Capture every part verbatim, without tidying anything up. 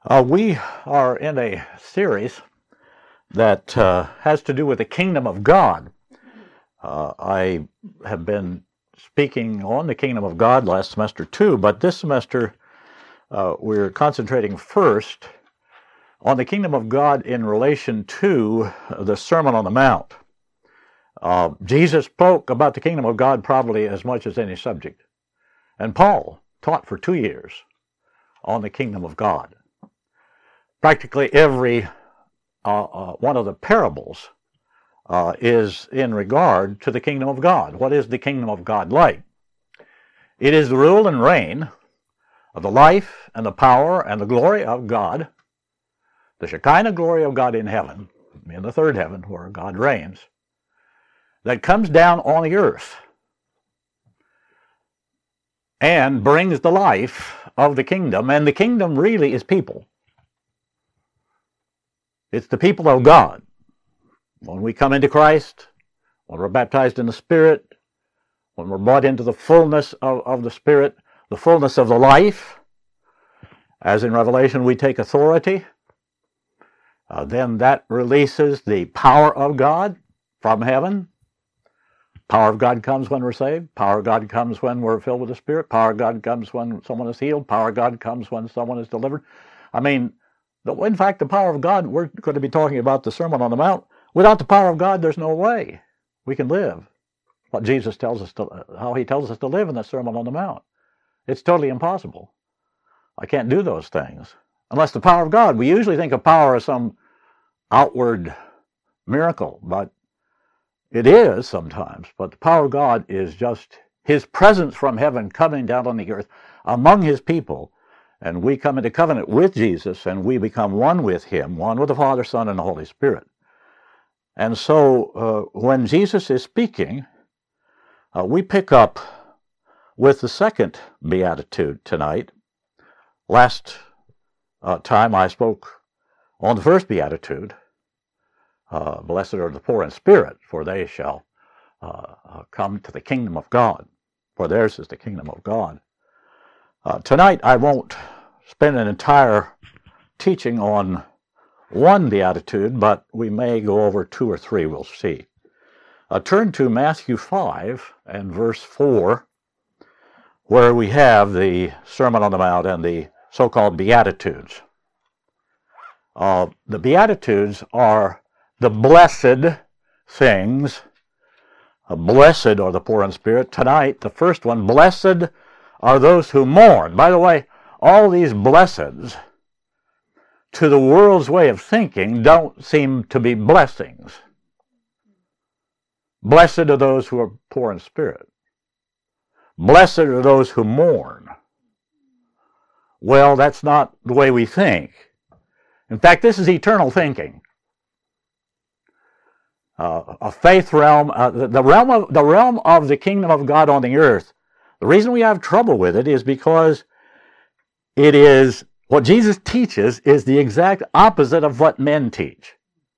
Uh, we are in a series that uh, has to do with the kingdom of God. Uh, I have been speaking on the kingdom of God last semester too, but this semester uh, we're concentrating first on the kingdom of God in relation to the Sermon on the Mount. Uh, Jesus spoke about the kingdom of God probably as much as any subject, and Paul taught for two years on the kingdom of God. Practically every uh, uh, one of the parables uh, is in regard to the kingdom of God. What is the kingdom of God like? It is the rule and reign of the life and the power and the glory of God, the Shekinah glory of God in heaven, in the third heaven where God reigns, that comes down on the earth and brings the life of the kingdom. And the kingdom really is people. It's the people of God. When we come into Christ, when we're baptized in the Spirit, when we're brought into the fullness of, of the Spirit, the fullness of the life, as in Revelation we take authority, uh, then that releases the power of God from heaven. Power of God comes when we're saved. Power of God comes when we're filled with the Spirit. Power of God comes when someone is healed. Power of God comes when someone is delivered. I mean, in fact, the power of God, we're going to be talking about the Sermon on the Mount. Without the power of God, there's no way we can live what Jesus tells us to, how he tells us to live in the Sermon on the Mount. It's totally impossible. I can't do those things unless the power of God. We usually think of power as some outward miracle, but it is sometimes. But the power of God is just his presence from heaven coming down on the earth among his people. And we come into covenant with Jesus, and we become one with him, one with the Father, Son, and the Holy Spirit. And so uh, when Jesus is speaking, uh, we pick up with the second beatitude tonight. Last uh, time I spoke on the first beatitude, uh, blessed are the poor in spirit, for they shall uh, uh, come to the kingdom of God, for theirs is the kingdom of God. Uh, tonight I won't spend an entire teaching on one beatitude, but we may go over two or three, we'll see. Uh, turn to Matthew five and verse four, where we have the Sermon on the Mount and the so-called Beatitudes. Uh, the Beatitudes are the blessed things. Uh, blessed are the poor in spirit. Tonight, the first one, blessed are those who mourn. By the way, all these blesseds, to the world's way of thinking, don't seem to be blessings. Blessed are those who are poor in spirit. Blessed are those who mourn. Well, that's not the way we think. In fact, this is eternal thinking. Uh, a faith realm, uh, the, the realm of the realm of the kingdom of God on the earth. The reason we have trouble with it is because it is, what Jesus teaches is the exact opposite of what men teach.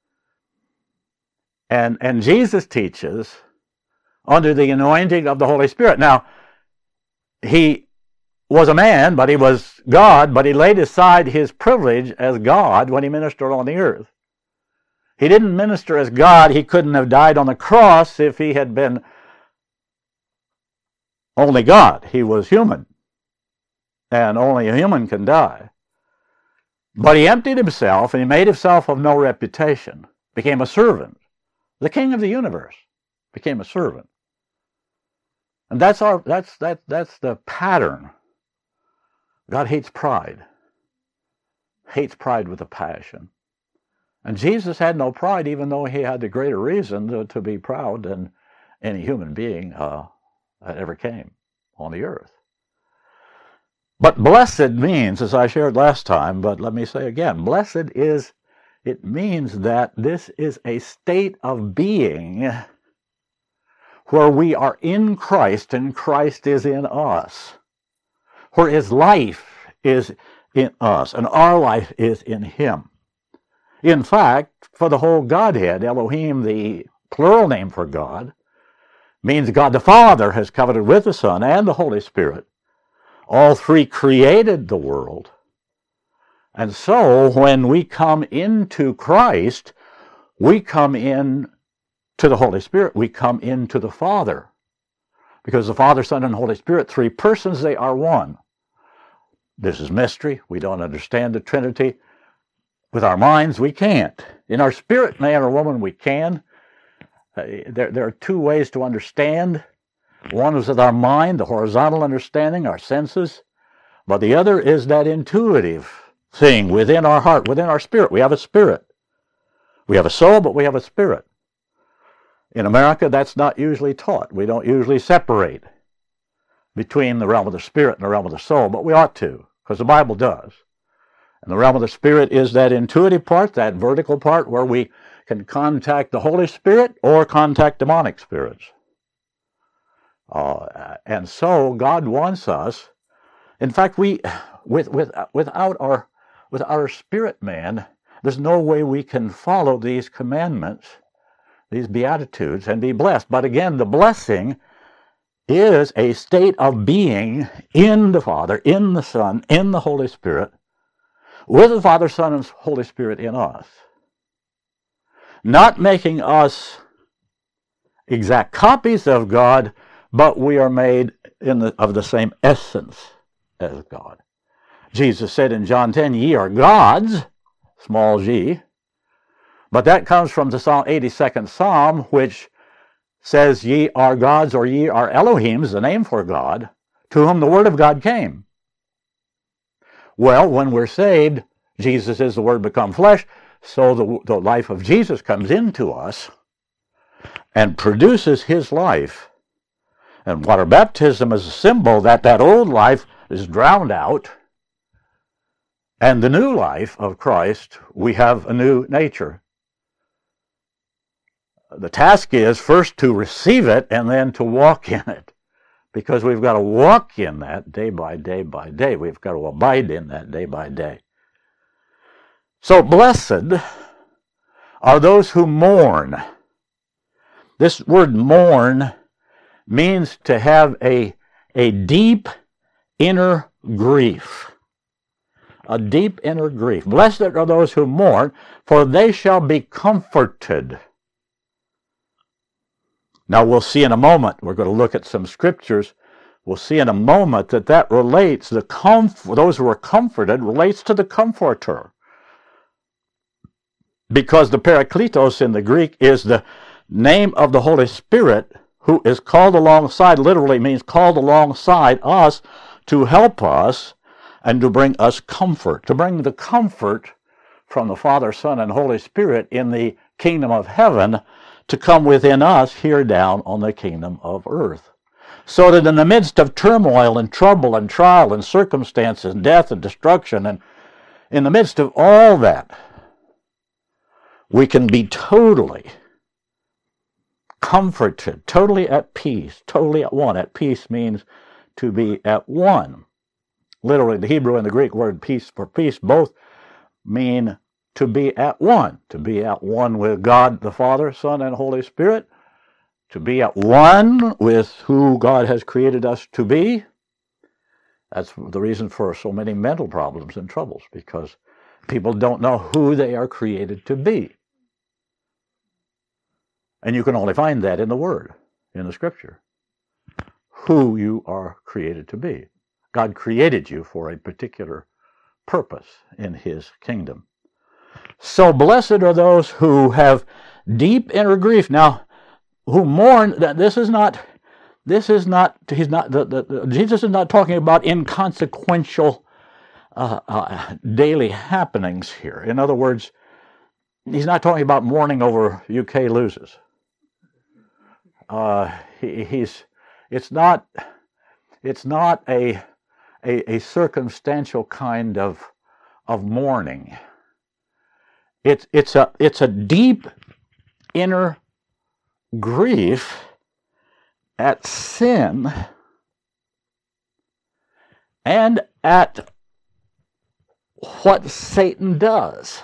And, and Jesus teaches under the anointing of the Holy Spirit. Now, he was a man, but he was God, but he laid aside his privilege as God when he ministered on the earth. He didn't minister as God. He couldn't have died on the cross if he had been only God. He was human, and only a human can die. But he emptied himself, and he made himself of no reputation, became a servant. The King of the universe became a servant. And that's our that's that that's the pattern. God hates pride. Hates pride with a passion. And Jesus had no pride, even though he had the greater reason to, to be proud than any human being uh, that ever came on the earth. But blessed means, as I shared last time, but let me say again, blessed is, it means that this is a state of being where we are in Christ and Christ is in us, where his life is in us and our life is in him. In fact, for the whole Godhead, Elohim, the plural name for God, means God the Father has covenanted with the Son and the Holy Spirit. All three created the world. And so when we come into Christ, we come in to the Holy Spirit. We come into the Father. Because the Father, Son, and Holy Spirit, three persons, they are one. This is mystery. We don't understand the Trinity. With our minds, we can't. In our spirit, man or woman, we can. Uh, there, there are two ways to understand. One is with our mind, the horizontal understanding, our senses. But the other is that intuitive thing within our heart, within our spirit. We have a spirit. We have a soul, but we have a spirit. In America, that's not usually taught. We don't usually separate between the realm of the spirit and the realm of the soul, but we ought to, because the Bible does. And the realm of the spirit is that intuitive part, that vertical part, where we can contact the Holy Spirit or contact demonic spirits. Uh, and so God wants us. In fact, we, with, with, without our, with our spirit man, there's no way we can follow these commandments, these beatitudes, and be blessed. But again, the blessing is a state of being in the Father, in the Son, in the Holy Spirit, with the Father, Son, and Holy Spirit in us. Not making us exact copies of God, but we are made in the, of the same essence as God. Jesus said in John ten, ye are gods, small g. But that comes from the Psalm, eighty-second Psalm, which says, ye are gods, or ye are Elohims, the name for God, to whom the word of God came. Well, when we're saved, Jesus is the Word become flesh, so the, the life of Jesus comes into us and produces his life. And water baptism is a symbol that that old life is drowned out, and the new life of Christ, we have a new nature. The task is first to receive it and then to walk in it. Because we've got to walk in that day by day by day. We've got to abide in that day by day. So blessed are those who mourn. This word mourn means to have a, a deep inner grief. A deep inner grief. Blessed are those who mourn, for they shall be comforted. Now we'll see in a moment, we're going to look at some scriptures, we'll see in a moment that that relates, the comf- those who are comforted relates to the Comforter. Because the Parakletos in the Greek is the name of the Holy Spirit, who is called alongside, literally means called alongside us to help us and to bring us comfort, to bring the comfort from the Father, Son, and Holy Spirit in the kingdom of heaven to come within us here down on the kingdom of earth. So that in the midst of turmoil and trouble and trial and circumstances and death and destruction, and in the midst of all that, we can be totally comforted, totally at peace, totally at one. At peace means to be at one. Literally, the Hebrew and the Greek word peace for peace both mean to be at one, to be at one with God the Father, Son, and Holy Spirit, to be at one with who God has created us to be. That's the reason for so many mental problems and troubles, because people don't know who they are created to be. And you can only find that in the Word, in the Scripture, who you are created to be. God created you for a particular purpose in his kingdom. So blessed are those who have deep inner grief. Now, who mourn. This is not. This is not. He's not. The, the, the, Jesus is not talking about inconsequential uh, uh, daily happenings here. In other words, he's not talking about mourning over U K loses. Uh, he, he's. It's not. It's not a, a a circumstantial kind of of mourning. It's it's a it's a deep inner grief at sin and at what Satan does.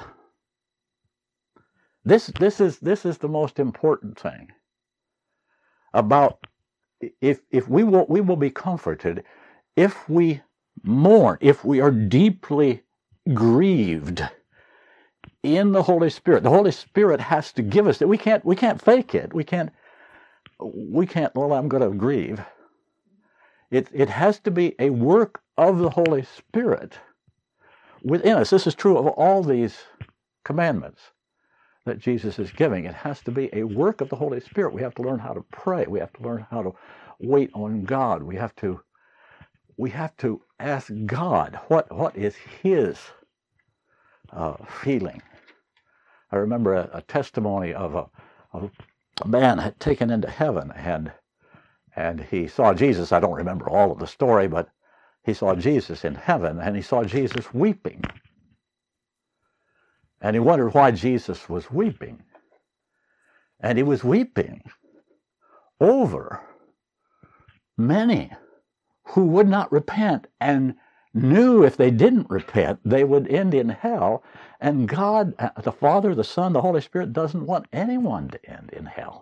This this is this is the most important thing about if if we will we will be comforted if we mourn, if we are deeply grieved in the Holy Spirit. The Holy Spirit has to give us that. We can't we can't fake it. We can't we can't, well, I'm going to grieve. It it has to be a work of the Holy Spirit within us. This is true of all these commandments that Jesus is giving. It has to be a work of the Holy Spirit. We have to learn how to pray. We have to learn how to wait on God. We have to we have to ask God what what is His uh, feeling. I remember a, a testimony of a, of a man had taken into heaven, and and he saw Jesus. I don't remember all of the story, but he saw Jesus in heaven, and he saw Jesus weeping. And he wondered why Jesus was weeping. And he was weeping over many who would not repent and knew if they didn't repent, they would end in hell. And God, the Father, the Son, the Holy Spirit, doesn't want anyone to end in hell.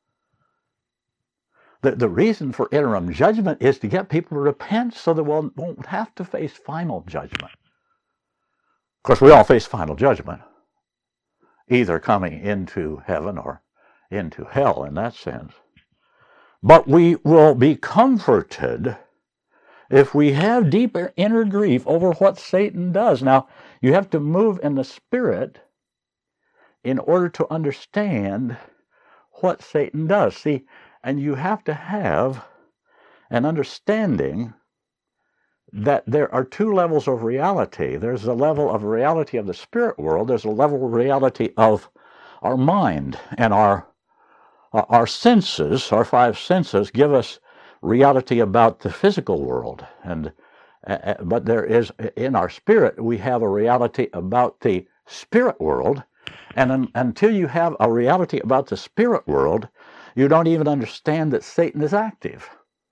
The, the reason for interim judgment is to get people to repent so that we won't have to face final judgment. Of course, we all face final judgment, either coming into heaven or into hell in that sense. But we will be comforted if we have deeper inner grief over what Satan does. Now, you have to move in the Spirit in order to understand what Satan does. See, and you have to have an understanding that there are two levels of reality. There's a level of reality of the spirit world. There's a level of reality of our mind. And our, our senses, our five senses, give us reality about the physical world. And uh, but there is, in our spirit, we have a reality about the spirit world. And un, until you have a reality about the spirit world, you don't even understand that Satan is active.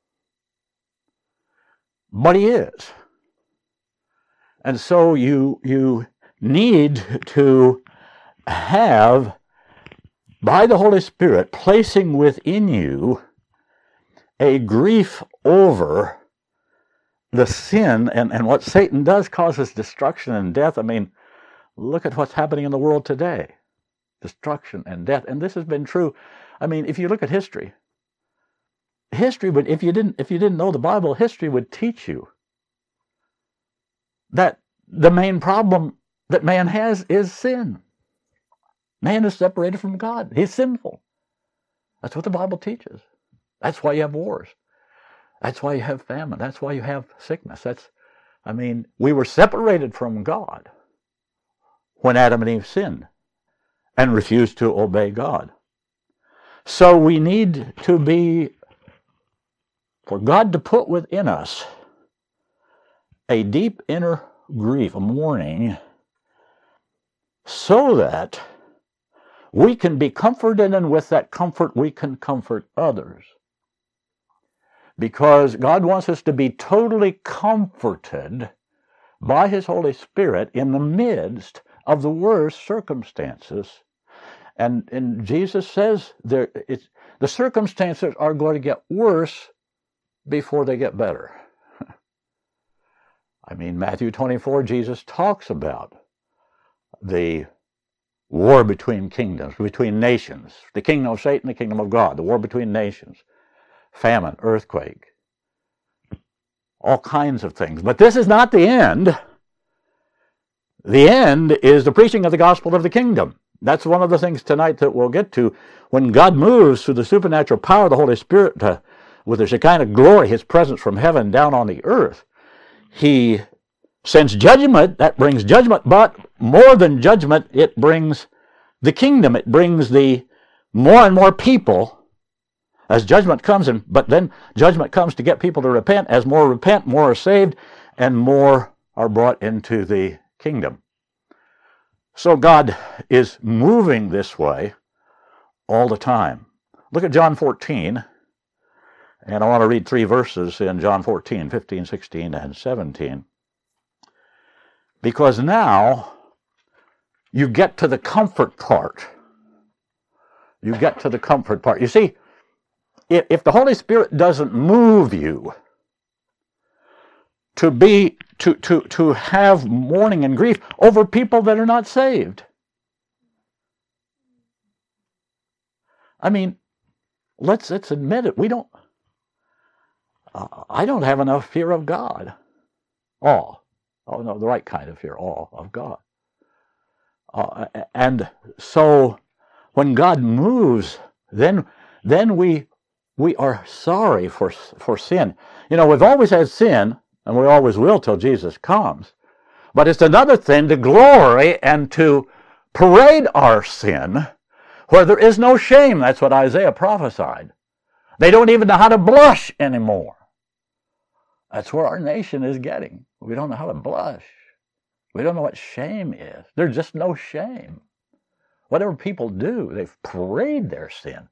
But he is. And so you, you need to have, by the Holy Spirit, placing within you a grief over the sin, and, and what Satan does causes destruction and death. I mean, look at what's happening in the world today. Destruction and death. And this has been true. I mean, if you look at history, history would, if you didn't, if you didn't know the Bible, history would teach you that the main problem that man has is sin. Man is separated from God. He's sinful. That's what the Bible teaches. That's why you have wars. That's why you have famine. That's why you have sickness. That's, I mean, we were separated from God when Adam and Eve sinned and refused to obey God. So we need to be, for God to put within us a deep inner grief, a mourning, so that we can be comforted, and with that comfort we can comfort others. Because God wants us to be totally comforted by His Holy Spirit in the midst of the worst circumstances. And, and Jesus says there, it's, the circumstances are going to get worse before they get better. I mean, Matthew twenty-four, Jesus talks about the war between kingdoms, between nations, the kingdom of Satan, the kingdom of God, the war between nations, famine, earthquake, all kinds of things. But this is not the end. The end is the preaching of the gospel of the kingdom. That's one of the things tonight that we'll get to. When God moves through the supernatural power of the Holy Spirit to, with His kind of glory, His presence from heaven down on the earth, He sends judgment. That brings judgment, but more than judgment, it brings the kingdom. It brings the more and more people as judgment comes, and but then judgment comes to get people to repent. As more repent, more are saved, and more are brought into the kingdom. So God is moving this way all the time. Look at John fourteen, and I want to read three verses in John fourteen, fifteen, sixteen, and seventeen. Because now you get to the comfort part. You get to the comfort part. You see, if the Holy Spirit doesn't move you to be to, to, to have mourning and grief over people that are not saved. I mean, let's, let's admit it. We don't, uh, I don't have enough fear of God. Awe. Oh, no, the right kind of fear, awe of God. Uh, and so when God moves, then then we we are sorry for for sin. You know, we've always had sin, and we always will till Jesus comes. But it's another thing to glory and to parade our sin where there is no shame. That's what Isaiah prophesied. They don't even know how to blush anymore. That's where our nation is getting. We don't know how to blush. We don't know what shame is. There's just no shame. Whatever people do, they parade their sin.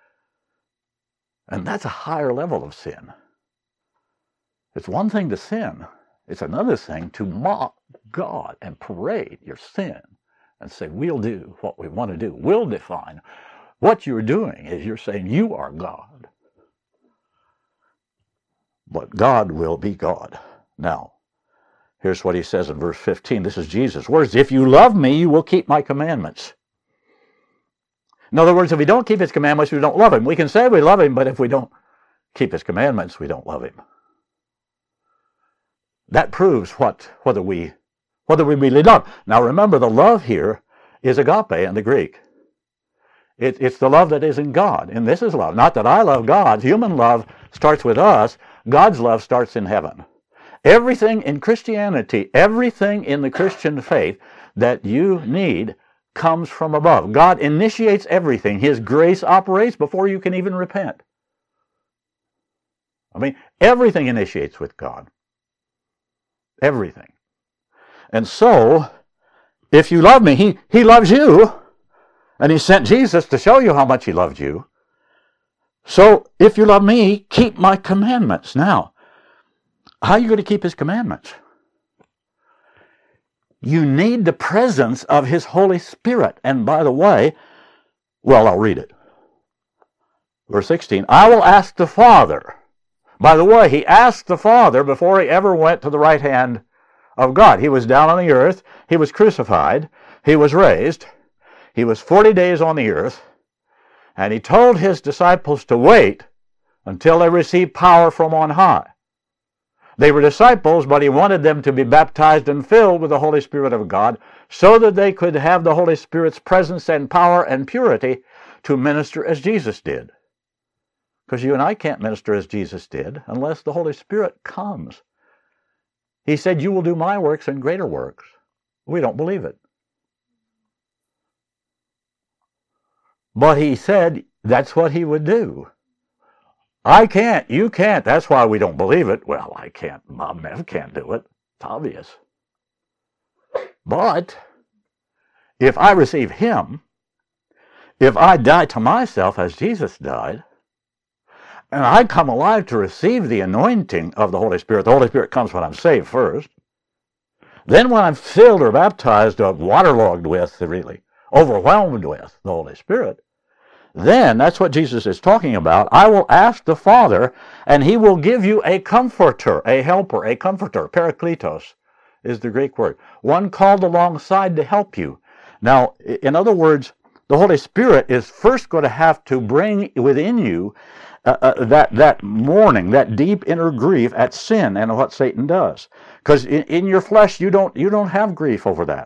And that's a higher level of sin. It's one thing to sin. It's another thing to mock God and parade your sin and say, we'll do what we want to do. We'll define. What you're doing is you're saying you are God. But God will be God. Now, here's what he says in verse fifteen. This is Jesus' words. If you love me, you will keep my commandments. In other words, if we don't keep his commandments, we don't love him. We can say we love him, but if we don't keep his commandments, we don't love him. That proves what whether we whether we really love. Now remember, the love here is agape in the Greek. It, it's the love that is in God. And this is love. Not that I love God. Human love starts with us. God's love starts in heaven. Everything in Christianity, everything in the Christian faith that you need comes from above. God initiates everything. His grace operates before you can even repent. I mean, everything initiates with God. Everything. And so, if you love me, he, he loves you. And he sent Jesus to show you how much he loved you. So, if you love me, keep my commandments. Now, how are you going to keep his commandments? You need the presence of his Holy Spirit. And by the way, well, I'll read it. Verse sixteen, I will ask the Father. By the way, he asked the Father before he ever went to the right hand of God. He was down on the earth. He was crucified. He was raised. He was forty days on the earth. And he told his disciples to wait until they received power from on high. They were disciples, but he wanted them to be baptized and filled with the Holy Spirit of God so that they could have the Holy Spirit's presence and power and purity to minister as Jesus did. Because you and I can't minister as Jesus did unless the Holy Spirit comes. He said, you will do my works and greater works. We don't believe it. But he said that's what he would do. I can't, you can't, that's why we don't believe it. Well, I can't, Mom Mev can't do it. It's obvious. But if I receive him, if I die to myself as Jesus died, and I come alive to receive the anointing of the Holy Spirit, the Holy Spirit comes when I'm saved first. Then when I'm filled or baptized or waterlogged with, really, overwhelmed with the Holy Spirit, then, that's what Jesus is talking about, I will ask the Father, and he will give you a comforter, a helper, a comforter. Parakletos is the Greek word. One called alongside to help you. Now, in other words, the Holy Spirit is first going to have to bring within you uh, uh, that, that mourning, that deep inner grief at sin and what Satan does. Because in, in your flesh, you don't, you don't have grief over that.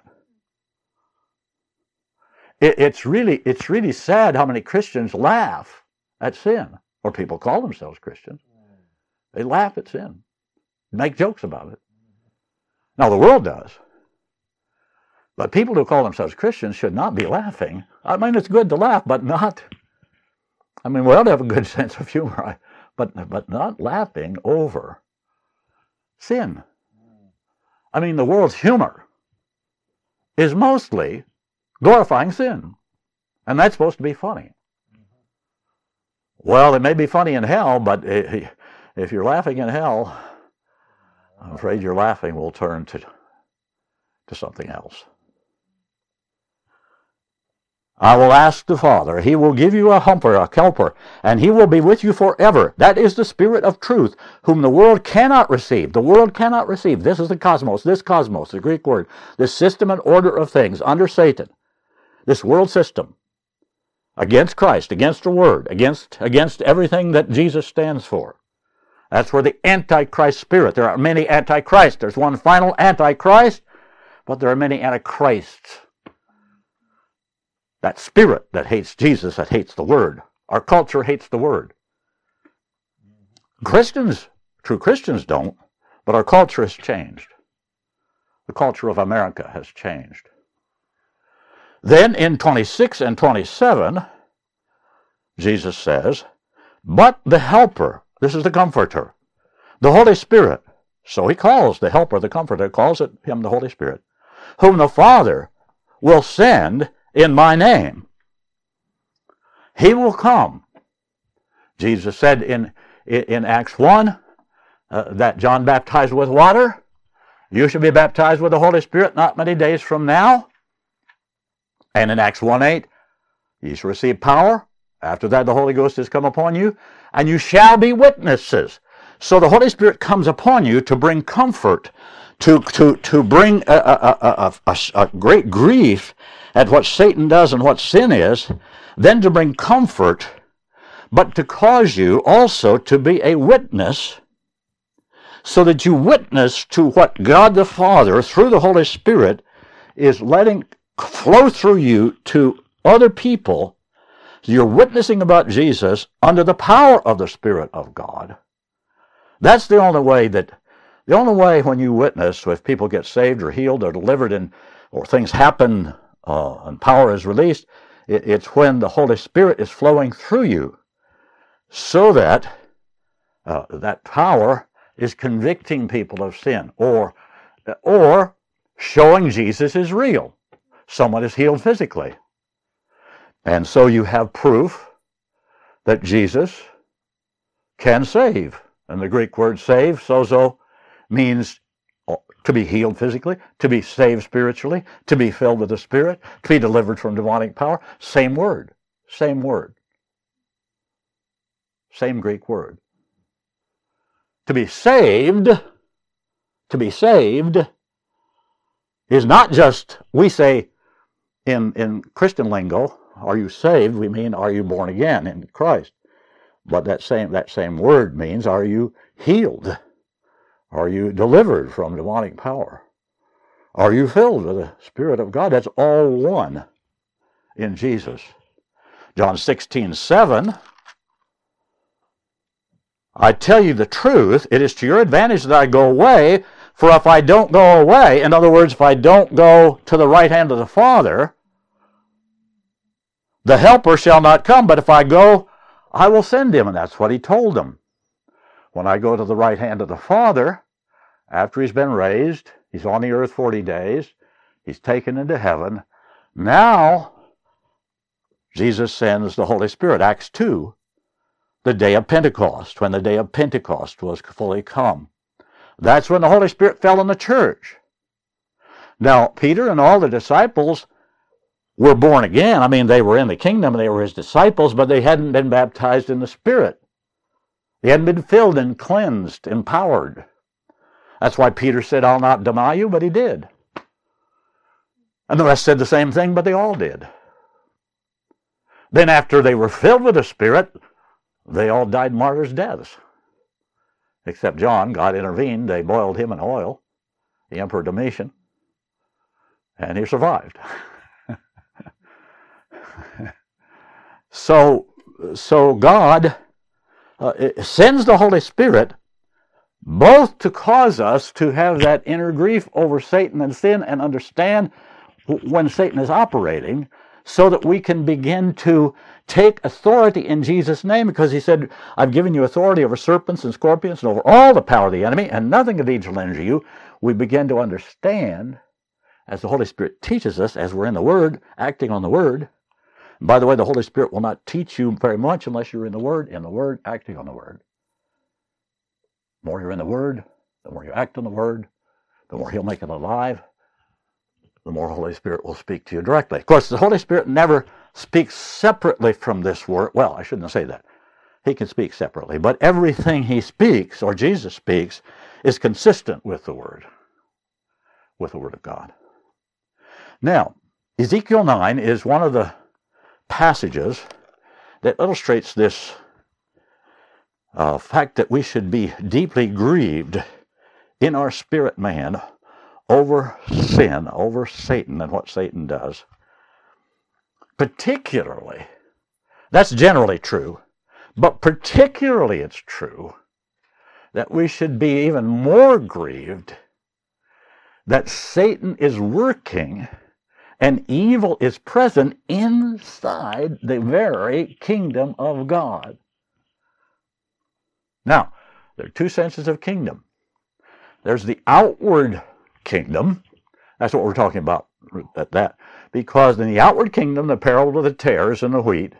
It, it's really, it's really sad how many Christians laugh at sin, or people call themselves Christians. They laugh at sin, make jokes about it. Now, the world does. But people who call themselves Christians should not be laughing. I mean, it's good to laugh, but not, I mean, we ought to have a good sense of humor, but, but not laughing over sin. I mean, the world's humor is mostly glorifying sin. And that's supposed to be funny. Well, it may be funny in hell, but if you're laughing in hell, I'm afraid your laughing will turn to, to something else. I will ask the Father. He will give you a helper, a helper, and he will be with you forever. That is the Spirit of truth, whom the world cannot receive. The world cannot receive. This is the cosmos. This cosmos, the Greek word, this system and order of things under Satan, this world system, against Christ, against the Word, against, against everything that Jesus stands for. That's where the Antichrist spirit. There are many Antichrists. There's one final Antichrist, but there are many Antichrists. That spirit that hates Jesus, that hates the Word. Our culture hates the Word. Christians, true Christians don't, but our culture has changed. The culture of America has changed. Then in twenty-six and twenty-seven, Jesus says, but the Helper, this is the Comforter, the Holy Spirit. So he calls the Helper, the Comforter, calls it him the Holy Spirit, whom the Father will send in my name. He will come. Jesus said in, in Acts one uh, that John baptized with water. You shall be baptized with the Holy Spirit not many days from now. And in Acts one eight, ye shall receive power. After that, the Holy Ghost has come upon you, and you shall be witnesses. So the Holy Spirit comes upon you to bring comfort, to, to, to bring a, a, a, a, a great grief at what Satan does and what sin is, then to bring comfort, but to cause you also to be a witness, so that you witness to what God the Father, through the Holy Spirit, is letting flow through you to other people. You're witnessing about Jesus under the power of the Spirit of God. That's the only way that, the only way when you witness, if people get saved or healed or delivered and or things happen uh, and power is released, it, it's when the Holy Spirit is flowing through you, so that uh, that power is convicting people of sin, or or showing Jesus is real. Someone is healed physically. And so you have proof that Jesus can save. And the Greek word save, sozo, means to be healed physically, to be saved spiritually, to be filled with the Spirit, to be delivered from demonic power. Same word. Same word. Same Greek word. To be saved, to be saved is not just, we say in, in Christian lingo, are you saved? We mean, are you born again in Christ? But that same, that same word means, are you healed? Are you delivered from demonic power? Are you filled with the Spirit of God? That's all one in Jesus. John sixteen seven, I tell you the truth, it is to your advantage that I go away, for if I don't go away, in other words, if I don't go to the right hand of the Father, the Helper shall not come, but if I go, I will send him. And that's what he told them. When I go to the right hand of the Father, after he's been raised, he's on the earth forty days, he's taken into heaven. Now, Jesus sends the Holy Spirit. Acts two, the day of Pentecost, when the day of Pentecost was fully come. That's when the Holy Spirit fell on the church. Now, Peter and all the disciples were born again. I mean, they were in the kingdom, and they were his disciples, but they hadn't been baptized in the Spirit. They hadn't been filled and cleansed, empowered. That's why Peter said, I'll not deny you, but he did. And the rest said the same thing, but they all did. Then after they were filled with the Spirit, they all died martyrs' deaths. Except John. God intervened. They boiled him in oil, the Emperor Domitian, and he survived. so, so God uh, sends the Holy Spirit both to cause us to have that inner grief over Satan and sin and understand when Satan is operating, so that we can begin to take authority in Jesus' name, because he said, I've given you authority over serpents and scorpions and over all the power of the enemy, and nothing of these shall injure you. We begin to understand, as the Holy Spirit teaches us, as we're in the Word, acting on the Word. And by the way, the Holy Spirit will not teach you very much unless you're in the Word, in the Word, acting on the Word. The more you're in the Word, the more you act on the Word, the more he'll make it alive, the more Holy Spirit will speak to you directly. Of course, the Holy Spirit never speaks separately from this word. Well, I shouldn't say that. He can speak separately, but everything he speaks, or Jesus speaks, is consistent with the word, with the word of God. Now, Ezekiel nine is one of the passages that illustrates this uh, fact that we should be deeply grieved in our spirit man over sin, over Satan and what Satan does. Particularly, that's generally true, but particularly it's true that we should be even more grieved that Satan is working and evil is present inside the very kingdom of God. Now, there are two senses of kingdom. There's the outward kingdom. That's what we're talking about at that. Because in the outward kingdom, the parable of the tares and the wheat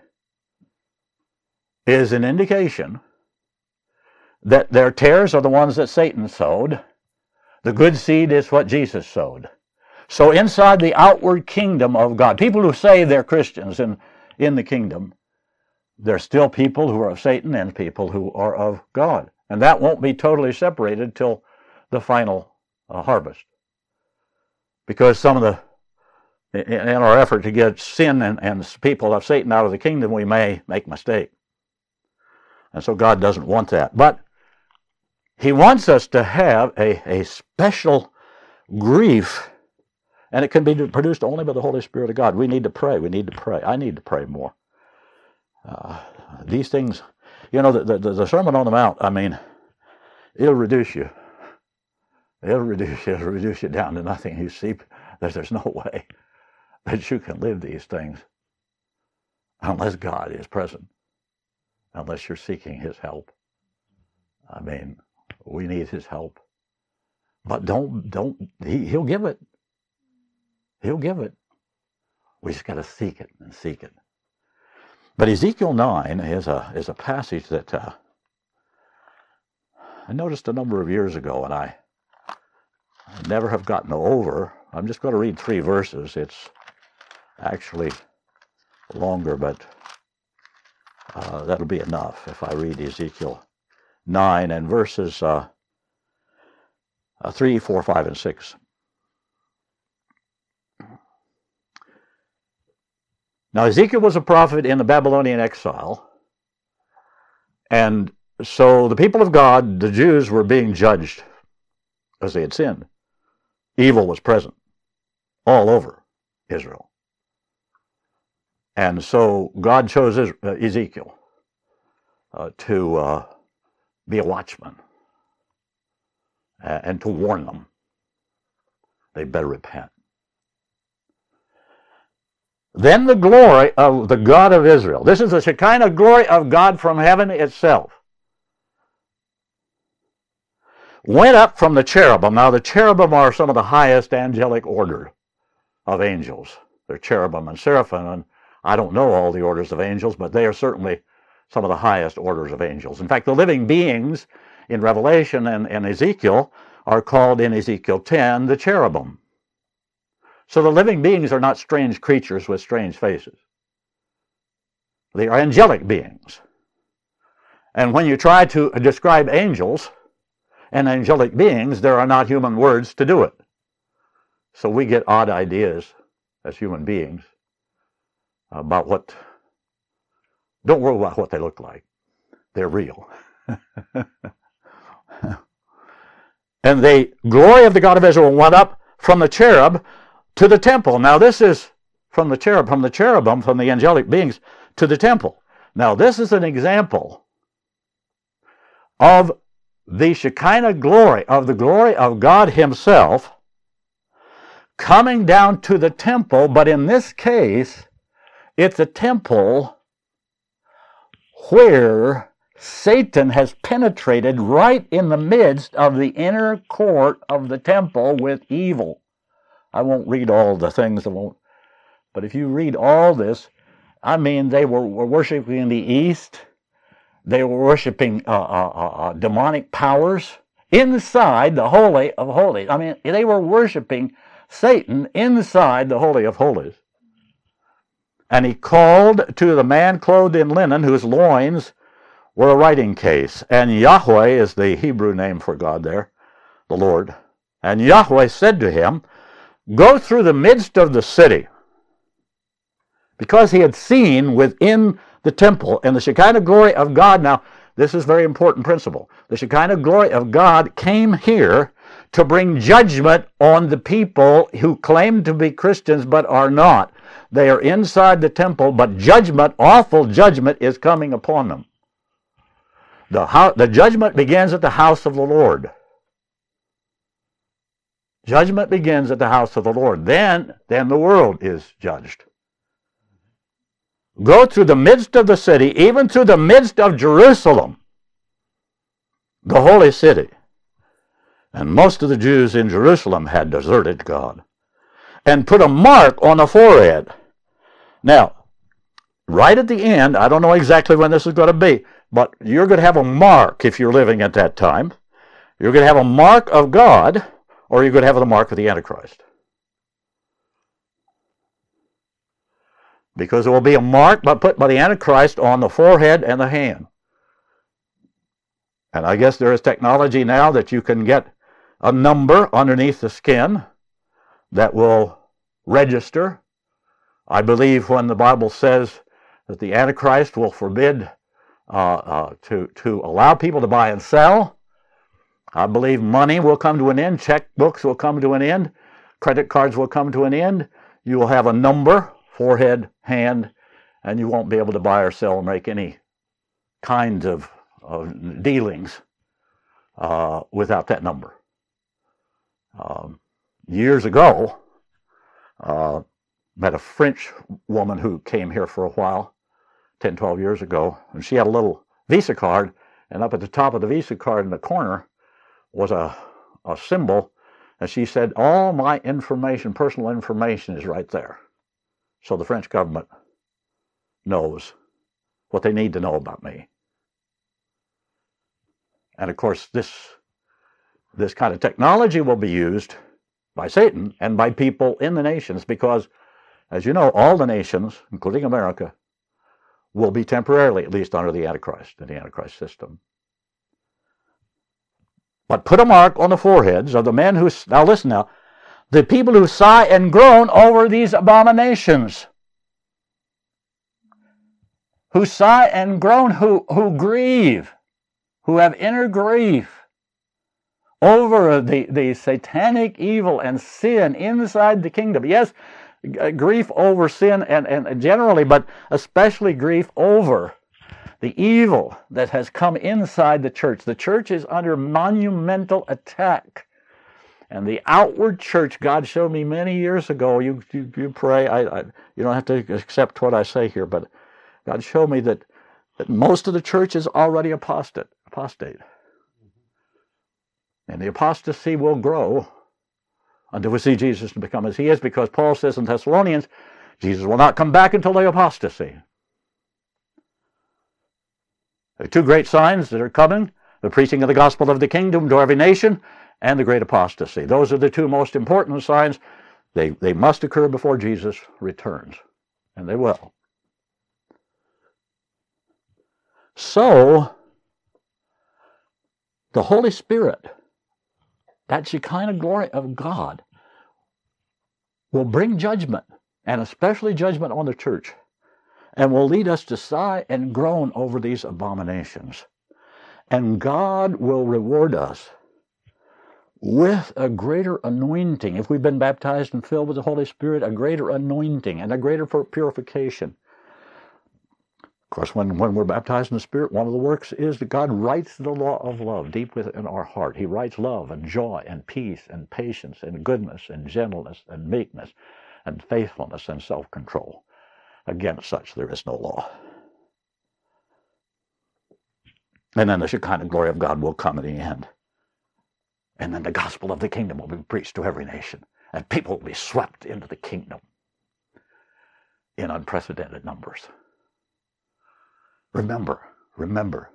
is an indication that their tares are the ones that Satan sowed. The good seed is what Jesus sowed. So inside the outward kingdom of God, people who say they're Christians in, in the kingdom, there's still people who are of Satan and people who are of God. And that won't be totally separated till the final uh, harvest. Because some of the, in our effort to get sin and, and people of Satan out of the kingdom, we may make a mistake. And so God doesn't want that. But he wants us to have a, a special grief, and it can be produced only by the Holy Spirit of God. We need to pray. We need to pray. I need to pray more. Uh, these things, you know, the, the, the Sermon on the Mount, I mean, it'll reduce you. It'll reduce you. It'll reduce you down to nothing. You see, there's, there's no way that you can live these things unless God is present, unless you're seeking his help. I mean, we need his help. But don't, don't, he, he'll give it. He'll give it. We just got to seek it and seek it. But Ezekiel nine is a, is a passage that uh, I noticed a number of years ago, and I never have gotten over. I'm just going to read three verses. It's actually longer, but uh, that'll be enough if I read Ezekiel nine and verses uh, uh, three, four, five, and six. Now, Ezekiel was a prophet in the Babylonian exile, and so the people of God, the Jews, were being judged as they had sinned. Evil was present all over Israel. And so God chose Ezekiel uh, to uh, be a watchman and to warn them they better repent. Then the glory of the God of Israel. This is the Shekinah glory of God from heaven itself. Went up from the cherubim. Now the cherubim are some of the highest angelic order of angels. They're cherubim and seraphim, and I don't know all the orders of angels, but they are certainly some of the highest orders of angels. In fact, the living beings in Revelation and, and Ezekiel are called in Ezekiel ten the cherubim. So the living beings are not strange creatures with strange faces. They are angelic beings. And when you try to describe angels and angelic beings, there are not human words to do it. So we get odd ideas as human beings about what, don't worry about what they look like. They're real. And the glory of the God of Israel went up from the cherub to the temple. Now this is from the cherub, from the cherubim, from the angelic beings to the temple. Now this is an example of the Shekinah glory, of the glory of God himself coming down to the temple, but in this case, it's a temple where Satan has penetrated right in the midst of the inner court of the temple with evil. I won't read all the things, I won't, but if you read all this, I mean, they were, were worshiping in the east. They were worshiping uh, uh, uh, demonic powers inside the Holy of Holies. I mean, they were worshiping Satan inside the Holy of Holies. And he called to the man clothed in linen, whose loins were a writing case. And Yahweh is the Hebrew name for God there, the Lord. And Yahweh said to him, go through the midst of the city. Because he had seen within the temple and the Shekinah glory of God. Now, this is a very important principle. The Shekinah glory of God came here to bring judgment on the people who claim to be Christians but are not. They are inside the temple, but judgment, awful judgment, is coming upon them. The, house, the judgment begins at the house of the Lord. Judgment begins at the house of the Lord. Then, then the world is judged. Go through the midst of the city, even through the midst of Jerusalem, the holy city. And most of the Jews in Jerusalem had deserted God. And put a mark on the forehead. Now, right at the end, I don't know exactly when this is going to be, but you're going to have a mark if you're living at that time. You're going to have a mark of God, or you're going to have the mark of the Antichrist. Because there will be a mark put by the Antichrist on the forehead and the hand. And I guess there is technology now that you can get a number underneath the skin that will register. I believe when the Bible says that the Antichrist will forbid uh, uh, to, to allow people to buy and sell, I believe money will come to an end, checkbooks will come to an end, credit cards will come to an end. You will have a number, forehead, hand, and you won't be able to buy or sell or make any kinds of, of dealings uh, without that number. Um, years ago, uh, met a French woman who came here for a while, ten, twelve years ago, and she had a little Visa card, and up at the top of the Visa card in the corner was a, a symbol, and she said, all my information, personal information is right there. So the French government knows what they need to know about me. And of course, this, this kind of technology will be used by Satan and by people in the nations because, as you know, all the nations, including America, will be temporarily at least under the Antichrist and the Antichrist system. But put a mark on the foreheads of the men who, now listen now, the people who sigh and groan over these abominations. Who sigh and groan, who, who grieve, who have inner grief over the, the satanic evil and sin inside the kingdom. Yes, grief over sin and, and generally, but especially grief over the evil that has come inside the church. The church is under monumental attack. And the outward church, God showed me many years ago, you you, you pray, I, I, you don't have to accept what I say here, but God showed me that, that most of the church is already apostate. apostate. And the apostasy will grow until we see Jesus to become as he is, because Paul says in Thessalonians, Jesus will not come back until the apostasy. There are two great signs that are coming, the preaching of the gospel of the kingdom to every nation, and the great apostasy. Those are the two most important signs. They, they must occur before Jesus returns, and they will. So, the Holy Spirit, that Shekinah glory of God, will bring judgment, and especially judgment on the church, and will lead us to sigh and groan over these abominations. And God will reward us with a greater anointing. If we've been baptized and filled with the Holy Spirit, a greater anointing and a greater purification. Of course, when, when we're baptized in the Spirit, one of the works is that God writes the law of love deep within our heart. He writes love and joy and peace and patience and goodness and gentleness and meekness and faithfulness and self-control. Against such there is no law. And then the Shekinah glory of God will come at the end. And then the gospel of the kingdom will be preached to every nation. And people will be swept into the kingdom in unprecedented numbers. Remember, remember,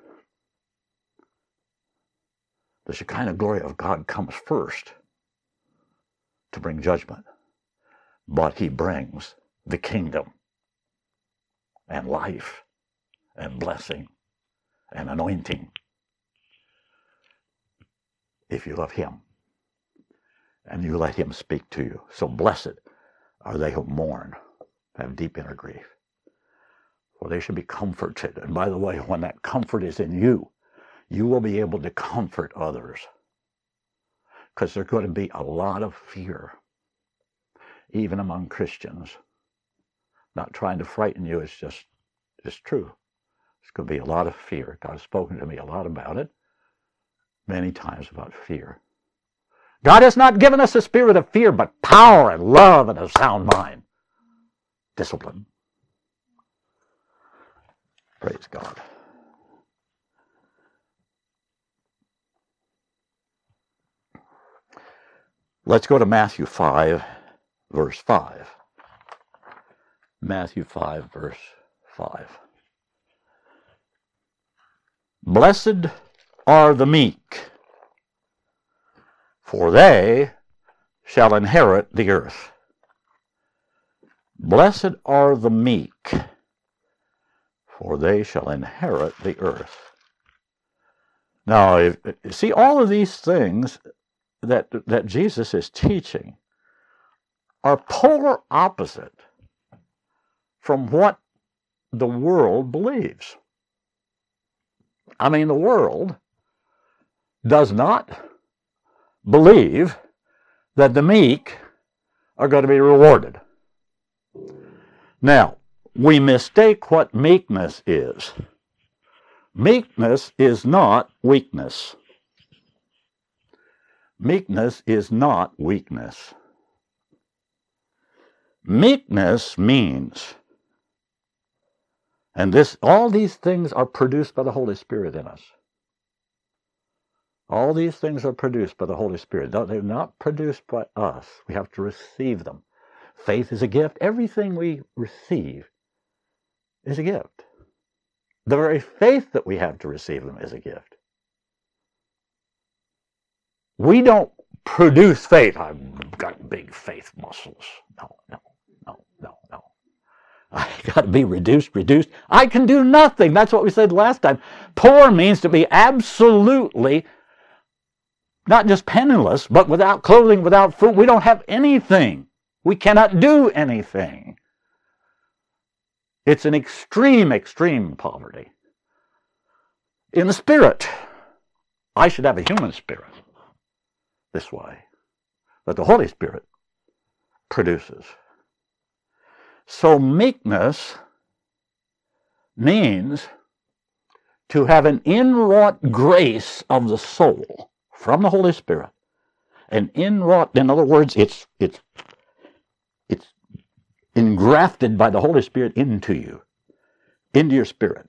the Shekinah glory of God comes first to bring judgment. But he brings the kingdom and life and blessing and anointing if you love him and you let him speak to you. So blessed are they who mourn, have deep inner grief, for they should be comforted. And by the way, when that comfort is in you, you will be able to comfort others, because there's going to be a lot of fear, even among Christians. Not trying to frighten you, it's just, it's true. There's going to be a lot of fear. God has spoken to me a lot about it, many times about fear. God has not given us a spirit of fear, but power and love and a sound mind. Discipline. Praise God. Let's go to Matthew five, verse five. Matthew five, verse five. Blessed are the meek, for they shall inherit the earth. Blessed are the meek, for they shall inherit the earth. Now, if, see, all of these things that, that Jesus is teaching are polar opposite from what the world believes. I mean, the world does not believe that the meek are going to be rewarded. Now, we mistake what meekness is. Meekness is not weakness. Meekness is not weakness. Meekness means, and this, all these things are produced by the Holy Spirit in us. All these things are produced by the Holy Spirit. They're not produced by us. We have to receive them. Faith is a gift. Everything we receive is a gift. The very faith that we have to receive them is a gift. We don't produce faith. I've got big faith muscles. No, no, no, no, no. I got to be reduced, reduced. I can do nothing. That's what we said last time. Poor means to be absolutely not just penniless, but without clothing, without food. We don't have anything. We cannot do anything. It's an extreme, extreme poverty. In the spirit, I should have a human spirit this way, that the Holy Spirit produces. So meekness means to have an inwrought grace of the soul from the Holy Spirit. An inwrought, in other words, it's it's it's engrafted by the Holy Spirit into you, into your spirit,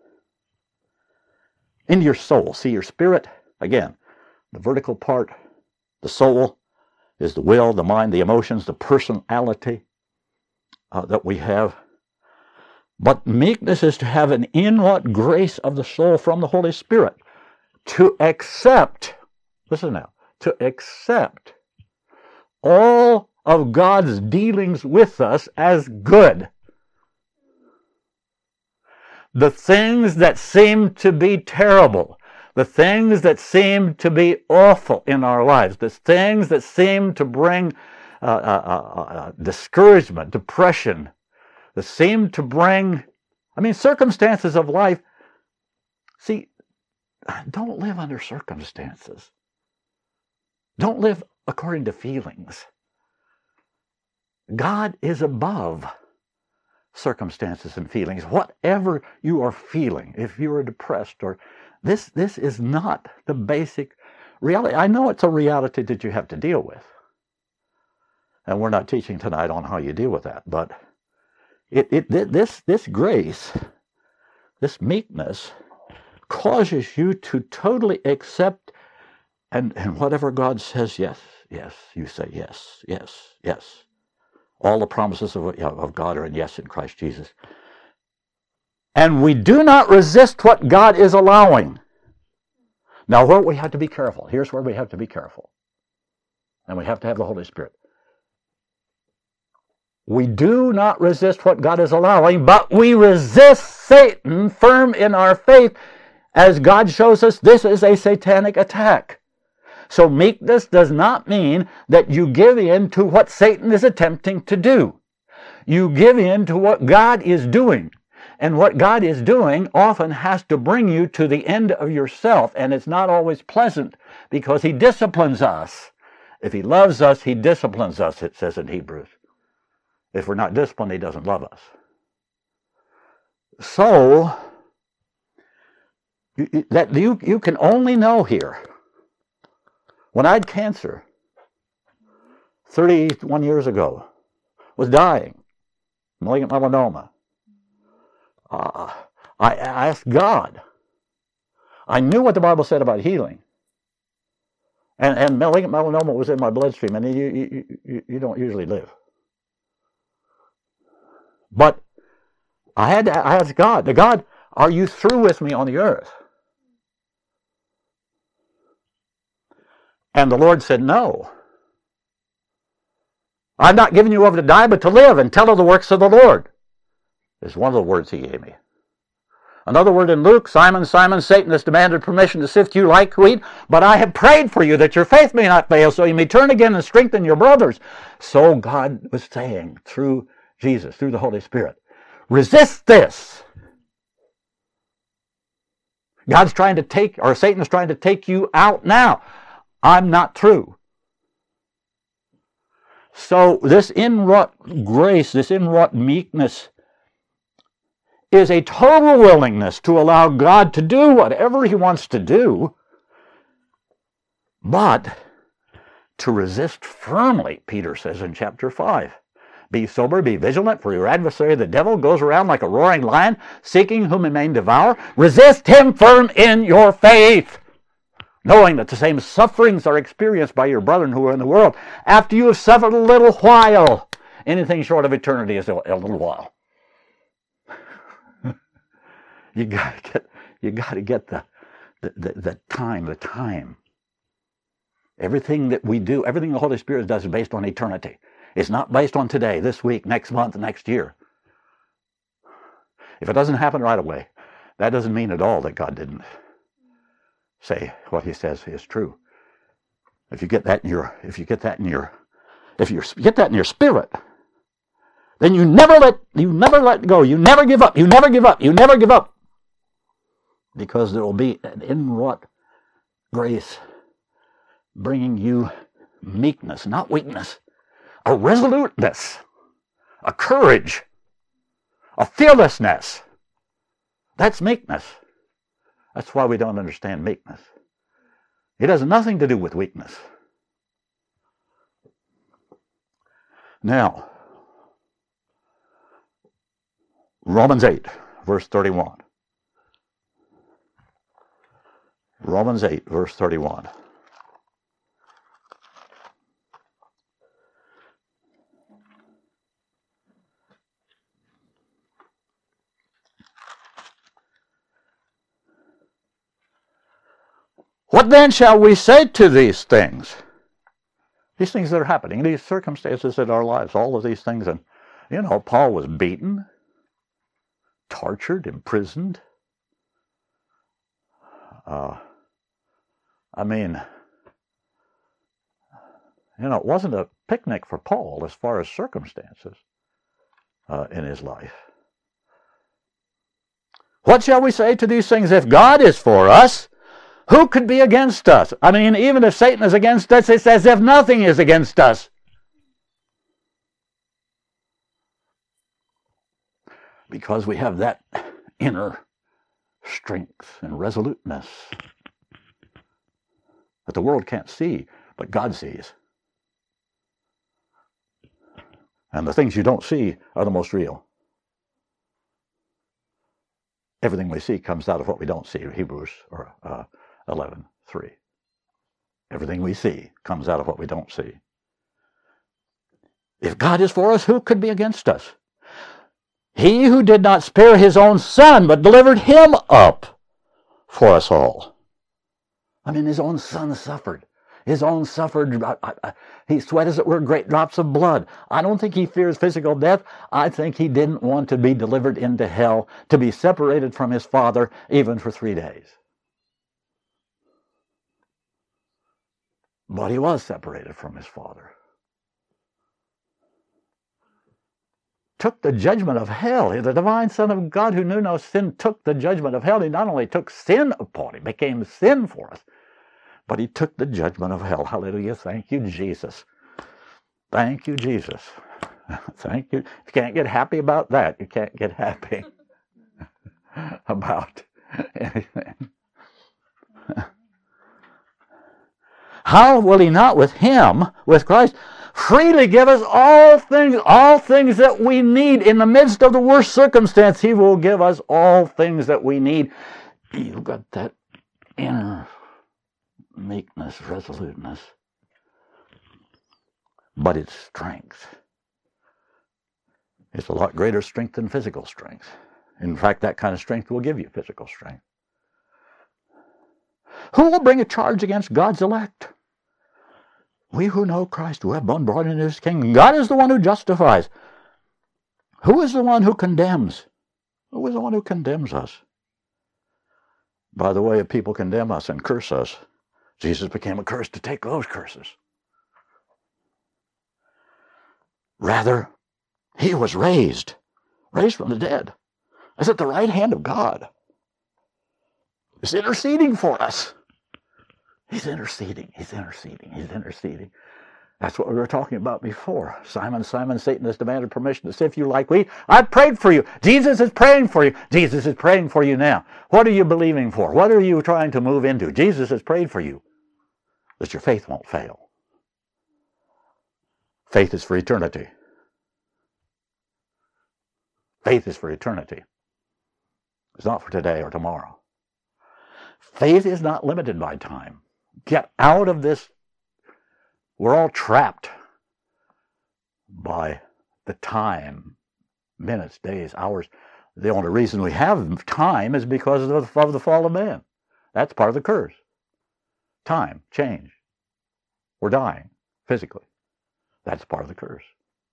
into your soul. See, your spirit, again, the vertical part, the soul is the will, the mind, the emotions, the personality uh, that we have. But meekness is to have an inward grace of the soul from the Holy Spirit, to accept, listen now, to accept all of God's dealings with us as good. The things that seem to be terrible, the things that seem to be awful in our lives, the things that seem to bring uh, uh, uh, discouragement, depression, that seem to bring, I mean, circumstances of life. See, don't live under circumstances. Don't live according to feelings. God is above circumstances and feelings. Whatever you are feeling, if you are depressed, or this, this is not the basic reality. I know it's a reality that you have to deal with. And we're not teaching tonight on how you deal with that, but it, it this this grace, this meekness, causes you to totally accept, and, and whatever God says, yes, yes, you say yes, yes, yes. All the promises of, of God are in yes in Christ Jesus. And we do not resist what God is allowing. Now, where we have to be careful, here's where we have to be careful. And we have to have the Holy Spirit. We do not resist what God is allowing, but we resist Satan firm in our faith, as God shows us this is a satanic attack. So meekness does not mean that you give in to what Satan is attempting to do. You give in to what God is doing. And what God is doing often has to bring you to the end of yourself, and it's not always pleasant because He disciplines us. If He loves us, He disciplines us, it says in Hebrews. If we're not disciplined, He doesn't love us. So, that you, you can only know here. When I had cancer, thirty-one years ago, was dying, malignant melanoma, uh, I asked God. I knew what the Bible said about healing. And, and malignant melanoma was in my bloodstream, and you, you, you, you don't usually live. But I had to ask God, to God, are you through with me on the earth? And the Lord said, no. I've not given you over to die, but to live and tell of the works of the Lord. Is one of the words He gave me. Another word in Luke, Simon, Simon, Satan has demanded permission to sift you like wheat, but I have prayed for you that your faith may not fail, so you may turn again and strengthen your brothers. So God was saying through Jesus, through the Holy Spirit, resist this. God's trying to take, or Satan is trying to take you out now. I'm not through. So this inwrought grace, this inwrought meekness, is a total willingness to allow God to do whatever He wants to do, but to resist firmly, Peter says in chapter five. Be sober, be vigilant, for your adversary, the devil, goes around like a roaring lion, seeking whom he may devour. Resist him firm in your faith, knowing that the same sufferings are experienced by your brethren who are in the world. After you have suffered a little while, anything short of eternity is a little while. You gotta get, you gotta get the, the, the, the time, the time. Everything that we do, everything the Holy Spirit does is based on eternity. It's not based on today, this week, next month, next year. If it doesn't happen right away, that doesn't mean at all that God didn't say what He says is true. If you get that in your, if you get that in your, if you get that in your spirit, then you never let, you never let go. You never give up. You never give up. You never give up. Because there will be an inwrought grace bringing you meekness, not weakness, a resoluteness, a courage, a fearlessness. That's meekness. That's why we don't understand meekness. It has nothing to do with weakness. Now, Romans eight, verse thirty-one. Romans eight, verse thirty-one. What then shall we say to these things? These things that are happening, these circumstances in our lives, all of these things. And, you know, Paul was beaten, tortured, imprisoned. Uh, I mean, you know, it wasn't a picnic for Paul as far as circumstances uh, in his life. What shall we say to these things? If God is for us, who could be against us? I mean, even if Satan is against us, it's as if nothing is against us. Because we have that inner strength and resoluteness that the world can't see, but God sees. And the things you don't see are the most real. Everything we see comes out of what we don't see, Hebrews or uh, eleven three. Everything we see comes out of what we don't see. If God is for us, who could be against us? He who did not spare His own Son, but delivered Him up for us all. I mean, His own Son suffered. His own suffered, he sweat as it were great drops of blood. I don't think he fears physical death. I think he didn't want to be delivered into hell, to be separated from his Father even for three days. But he was separated from his Father. Took the judgment of hell. The divine Son of God who knew no sin took the judgment of hell. He not only took sin upon him, became sin for us, but he took the judgment of hell. Hallelujah. Thank you, Jesus. Thank you, Jesus. Thank you. If you can't get happy about that, you can't get happy about anything. How will he not with him, with Christ, freely give us all things, all things that we need in the midst of the worst circumstance? He will give us all things that we need. You've got that inner meekness, resoluteness. But it's strength. It's a lot greater strength than physical strength. In fact, that kind of strength will give you physical strength. Who will bring a charge against God's elect? We who know Christ, who have been brought into his kingdom. God is the one who justifies. Who is the one who condemns? Who is the one who condemns us? By the way, if people condemn us and curse us, Jesus became a curse to take those curses. Rather, he was raised, raised from the dead. Is at the right hand of God. He's interceding for us. He's interceding, he's interceding, he's interceding. That's what we were talking about before. Simon, Simon, Satan has demanded permission to sift you like wheat. I've prayed for you. Jesus is praying for you. Jesus is praying for you now. What are you believing for? What are you trying to move into? Jesus has prayed for you, that your faith won't fail. Faith is for eternity. Faith is for eternity. It's not for today or tomorrow. Faith is not limited by time. Get out of this. We're all trapped by the time, minutes, days, hours. The only reason we have time is because of, of the fall of man. That's part of the curse. Time, change. We're dying physically. That's part of the curse.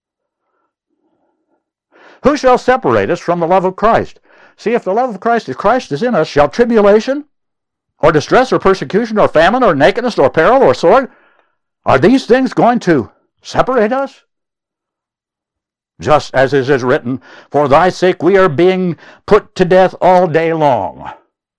Who shall separate us from the love of Christ? See, if the love of Christ is Christ is in us, shall tribulation, or distress, or persecution, or famine, or nakedness, or peril, or sword, are these things going to separate us? Just as it is written, for thy sake we are being put to death all day long.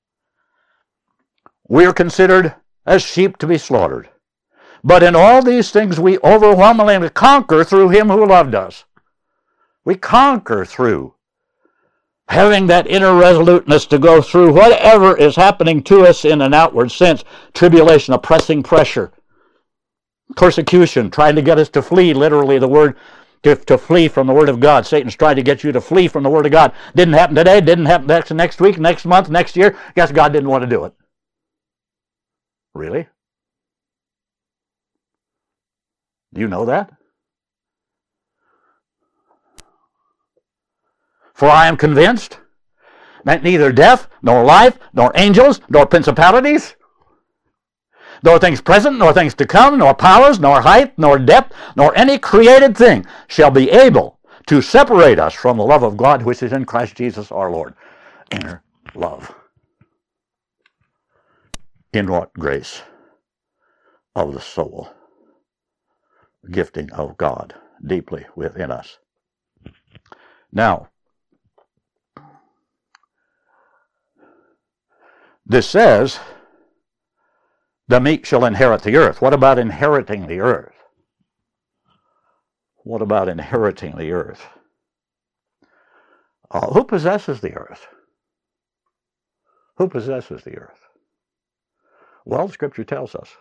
We are considered as sheep to be slaughtered. But in all these things we overwhelmingly conquer through him who loved us. We conquer through having that inner resoluteness to go through whatever is happening to us in an outward sense. Tribulation, oppressing pressure, persecution, trying to get us to flee, literally the word, to, to flee from the Word of God. Satan's trying to get you to flee from the Word of God. Didn't happen today, didn't happen next, next week, next month, next year. Guess God didn't want to do it. Really? Do you know that? For I am convinced that neither death, nor life, nor angels, nor principalities, nor things present, nor things to come, nor powers, nor height, nor depth, nor any created thing shall be able to separate us from the love of God which is in Christ Jesus our Lord. Inner love. Inward grace of the soul. Gifting of God deeply within us. Now, this says, the meek shall inherit the earth. What about inheriting the earth? What about inheriting the earth? Uh, who possesses the earth? Who possesses the earth? Well, the Scripture tells us.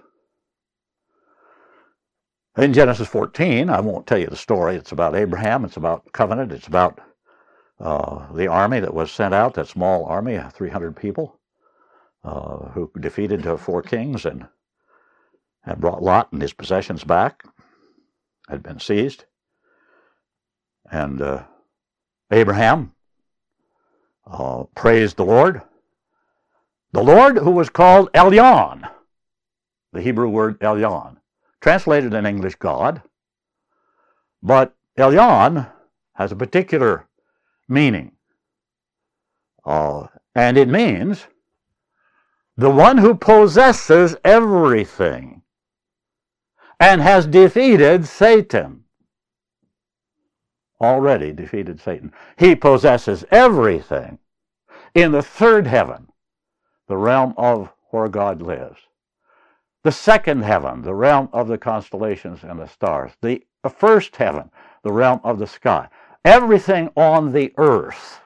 In Genesis fourteen, I won't tell you the story. It's about Abraham. It's about covenant. It's about uh, the army that was sent out, that small army, three hundred people. Uh, who defeated uh, four kings and had brought Lot and his possessions back, had been seized. And uh, Abraham uh, praised the Lord. The Lord who was called Elyon, the Hebrew word Elyon, translated in English God, but Elyon has a particular meaning. Uh, and it means the one who possesses everything and has defeated Satan. Already defeated Satan. He possesses everything in the third heaven, the realm of where God lives. The second heaven, the realm of the constellations and the stars. The first heaven, the realm of the sky. Everything on the earth.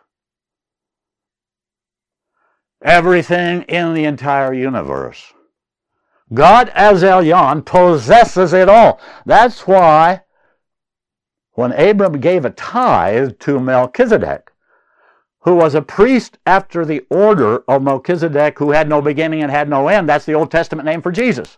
Everything in the entire universe. God as Elyon possesses it all. That's why when Abram gave a tithe to Melchizedek, who was a priest after the order of Melchizedek, who had no beginning and had no end, that's the Old Testament name for Jesus.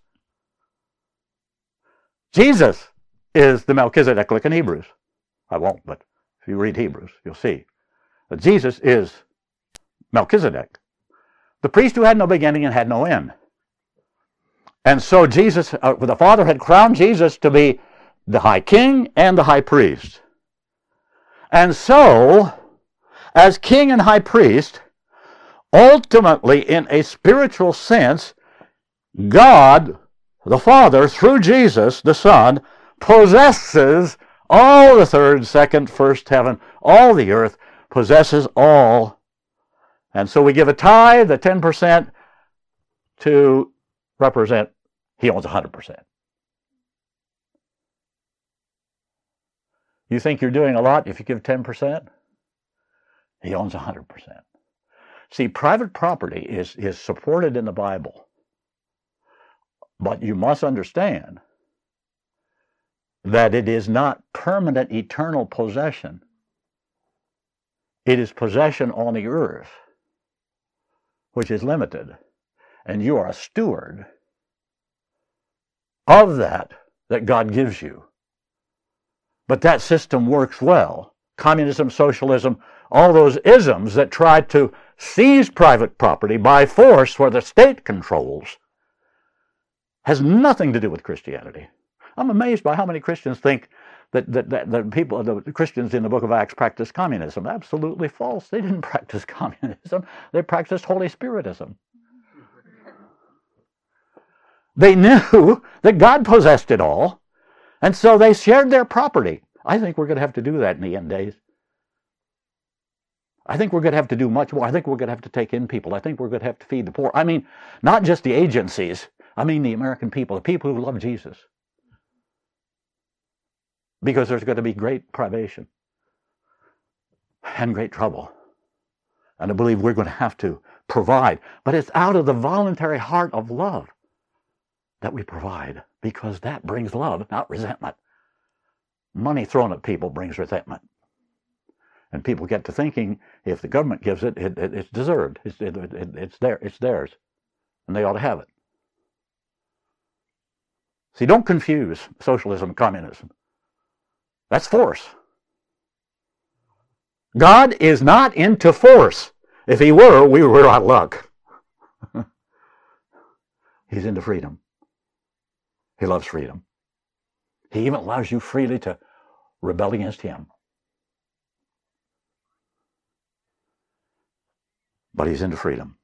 Jesus is the Melchizedek, like in Hebrews. I won't, but if you read Hebrews, you'll see that Jesus is Melchizedek, the priest who had no beginning and had no end. And so Jesus, uh, the Father had crowned Jesus to be the high king and the high priest. And so, as king and high priest, ultimately in a spiritual sense, God, the Father, through Jesus, the Son, possesses all the third, second, first heaven, all the earth, possesses all. And so we give a tithe, the ten percent, to represent he owns one hundred percent. You think you're doing a lot if you give ten percent? He owns one hundred percent. See, private property is, is supported in the Bible. But you must understand that it is not permanent, eternal possession. It is possession on the earth, which is limited. And you are a steward of that that God gives you. But that system works well. Communism, socialism, all those isms that try to seize private property by force where the state controls has nothing to do with Christianity. I'm amazed by how many Christians think that, that, that, that people, the Christians in the book of Acts practiced communism. Absolutely false. They didn't practice communism. They practiced Holy Spiritism. They knew that God possessed it all, and so they shared their property. I think we're going to have to do that in the end days. I think we're going to have to do much more. I think we're going to have to take in people. I think we're going to have to feed the poor. I mean, not just the agencies. I mean the American people, the people who love Jesus. Because there's going to be great privation and great trouble. And I believe we're going to have to provide. But it's out of the voluntary heart of love that we provide, because that brings love, not resentment. Money thrown at people brings resentment. And people get to thinking, if the government gives it, it, it it's deserved. It's, it, it, it's, there, it's theirs. And they ought to have it. See, don't confuse socialism and communism. That's force. God is not into force. If he were, we were out of luck. He's into freedom. He loves freedom. He even allows you freely to rebel against him. But he's into freedom.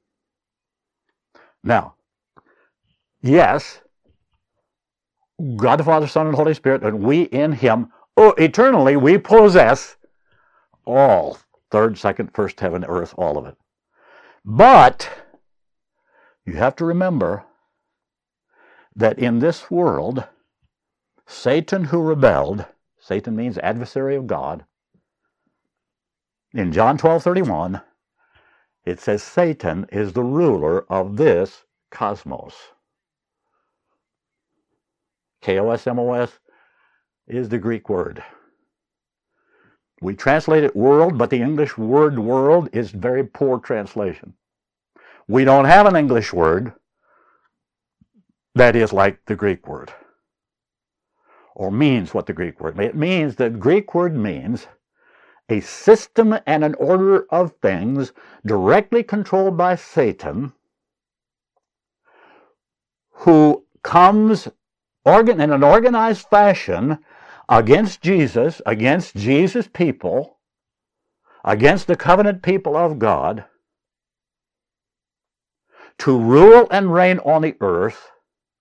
Now, yes, God the Father, Son, and Holy Spirit, and we in him, oh, eternally we possess all. Third, second, first heaven, earth, all of it. But you have to remember that in this world, Satan who rebelled, Satan means adversary of God. In John twelve thirty-one, it says Satan is the ruler of this cosmos. K O S M O S is the Greek word. We translate it world, but the English word world is very poor translation. We don't have an English word that is like the Greek word, or means what the Greek word means. It means, the Greek word means a system and an order of things directly controlled by Satan, who comes organ in an organized fashion against Jesus, against Jesus' people, against the covenant people of God, to rule and reign on the earth,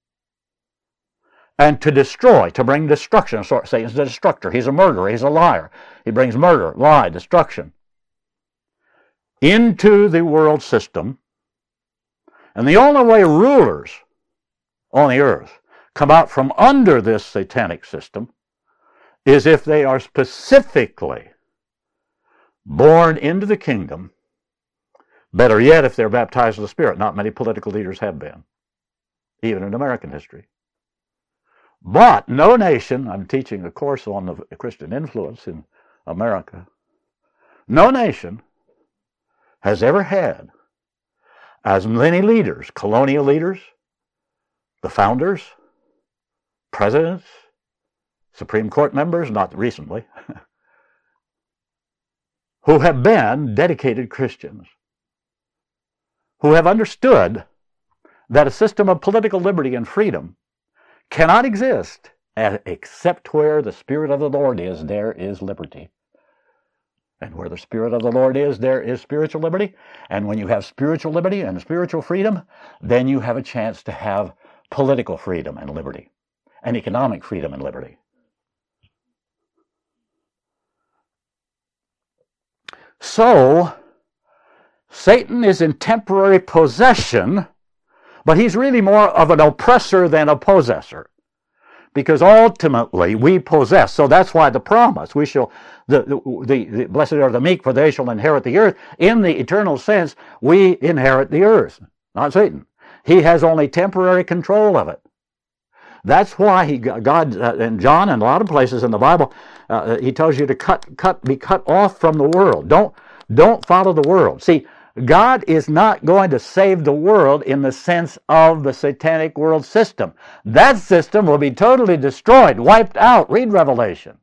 and to destroy, to bring destruction. So Satan's the destructor. He's a murderer. He's a liar. He brings murder, lie, destruction into the world system. And the only way rulers on the earth come out from under this satanic system is if they are specifically born into the kingdom. Better yet, if they're baptized in the Spirit. Not many political leaders have been, even in American history. But no nation, I'm teaching a course on the Christian influence in America, no nation has ever had as many leaders, colonial leaders, the founders, presidents, Supreme Court members, not recently, who have been dedicated Christians, who have understood that a system of political liberty and freedom cannot exist except where the Spirit of the Lord is, there is liberty. And where the Spirit of the Lord is, there is spiritual liberty. And when you have spiritual liberty and spiritual freedom, then you have a chance to have political freedom and liberty, and economic freedom and liberty. So, Satan is in temporary possession, but he's really more of an oppressor than a possessor. Because ultimately we possess. So that's why the promise, we shall, the, the, the blessed are the meek, for they shall inherit the earth. In the eternal sense, we inherit the earth, not Satan. He has only temporary control of it. That's why he, God, uh, and John, and a lot of places in the Bible, uh, he tells you to cut, cut, be cut off from the world. Don't, don't follow the world. See, God is not going to save the world in the sense of the satanic world system. That system will be totally destroyed, wiped out. Read Revelation.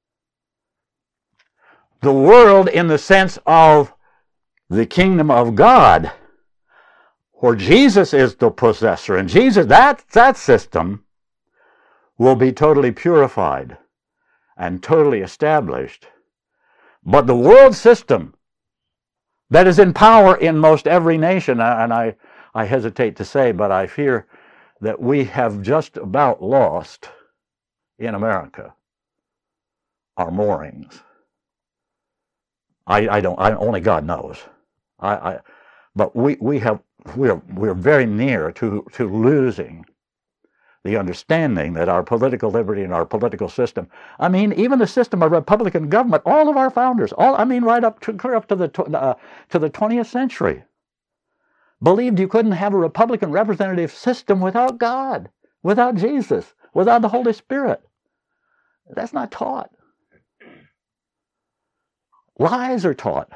The world in the sense of the kingdom of God, where Jesus is the possessor, and Jesus, that, that system will be totally purified and totally established. But the world system that is in power in most every nation, and I, I hesitate to say, but I fear that we have just about lost in America our moorings. I, I don't, I, only God knows. I, I, but we, we have, we're, we're very near to, to losing the understanding that our political liberty and our political system, I mean, even the system of Republican government, all of our founders, all, I mean, right up to, clear up to the, uh, to the twentieth century, believed you couldn't have a Republican representative system without God, without Jesus, without the Holy Spirit. That's not taught. Lies are taught.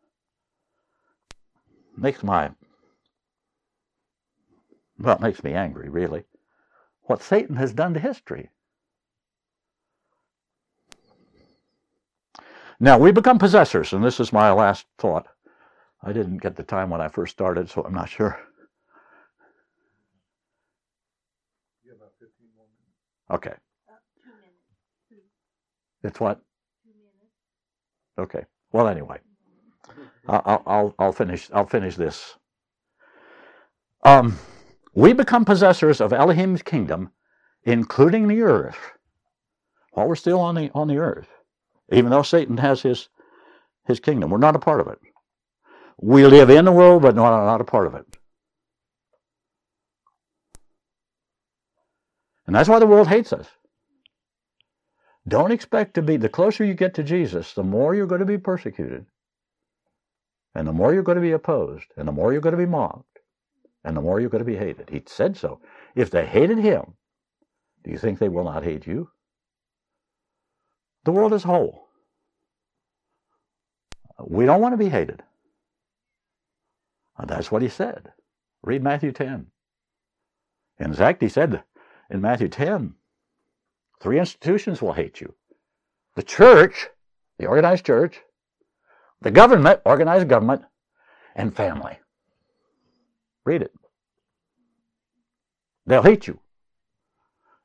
Makes my, well, it makes me angry, really. What Satan has done to history. Now, we become possessors, and this is my last thought. I didn't get the time when I first started, so I'm not sure. You have about fifteen more minutes. Okay. About two minutes. It's what? Two minutes. Okay. Well, anyway, I'll, I'll, I'll finish. I'll finish this. Um. We become possessors of Elohim's kingdom, including the earth, while we're still on the on the earth. Even though Satan has his his kingdom, we're not a part of it. We live in the world, but not, not a part of it. And that's why the world hates us. Don't expect to be, the closer you get to Jesus, the more you're going to be persecuted, and the more you're going to be opposed, and the more you're going to be mocked. And the more you're going to be hated. He said so. If they hated him, do you think they will not hate you? The world as a whole. We don't want to be hated. And that's what he said. Read Matthew ten. In fact, he said in Matthew ten, three institutions will hate you. The church, the organized church, the government, organized government, and family. Read it. They'll hate you.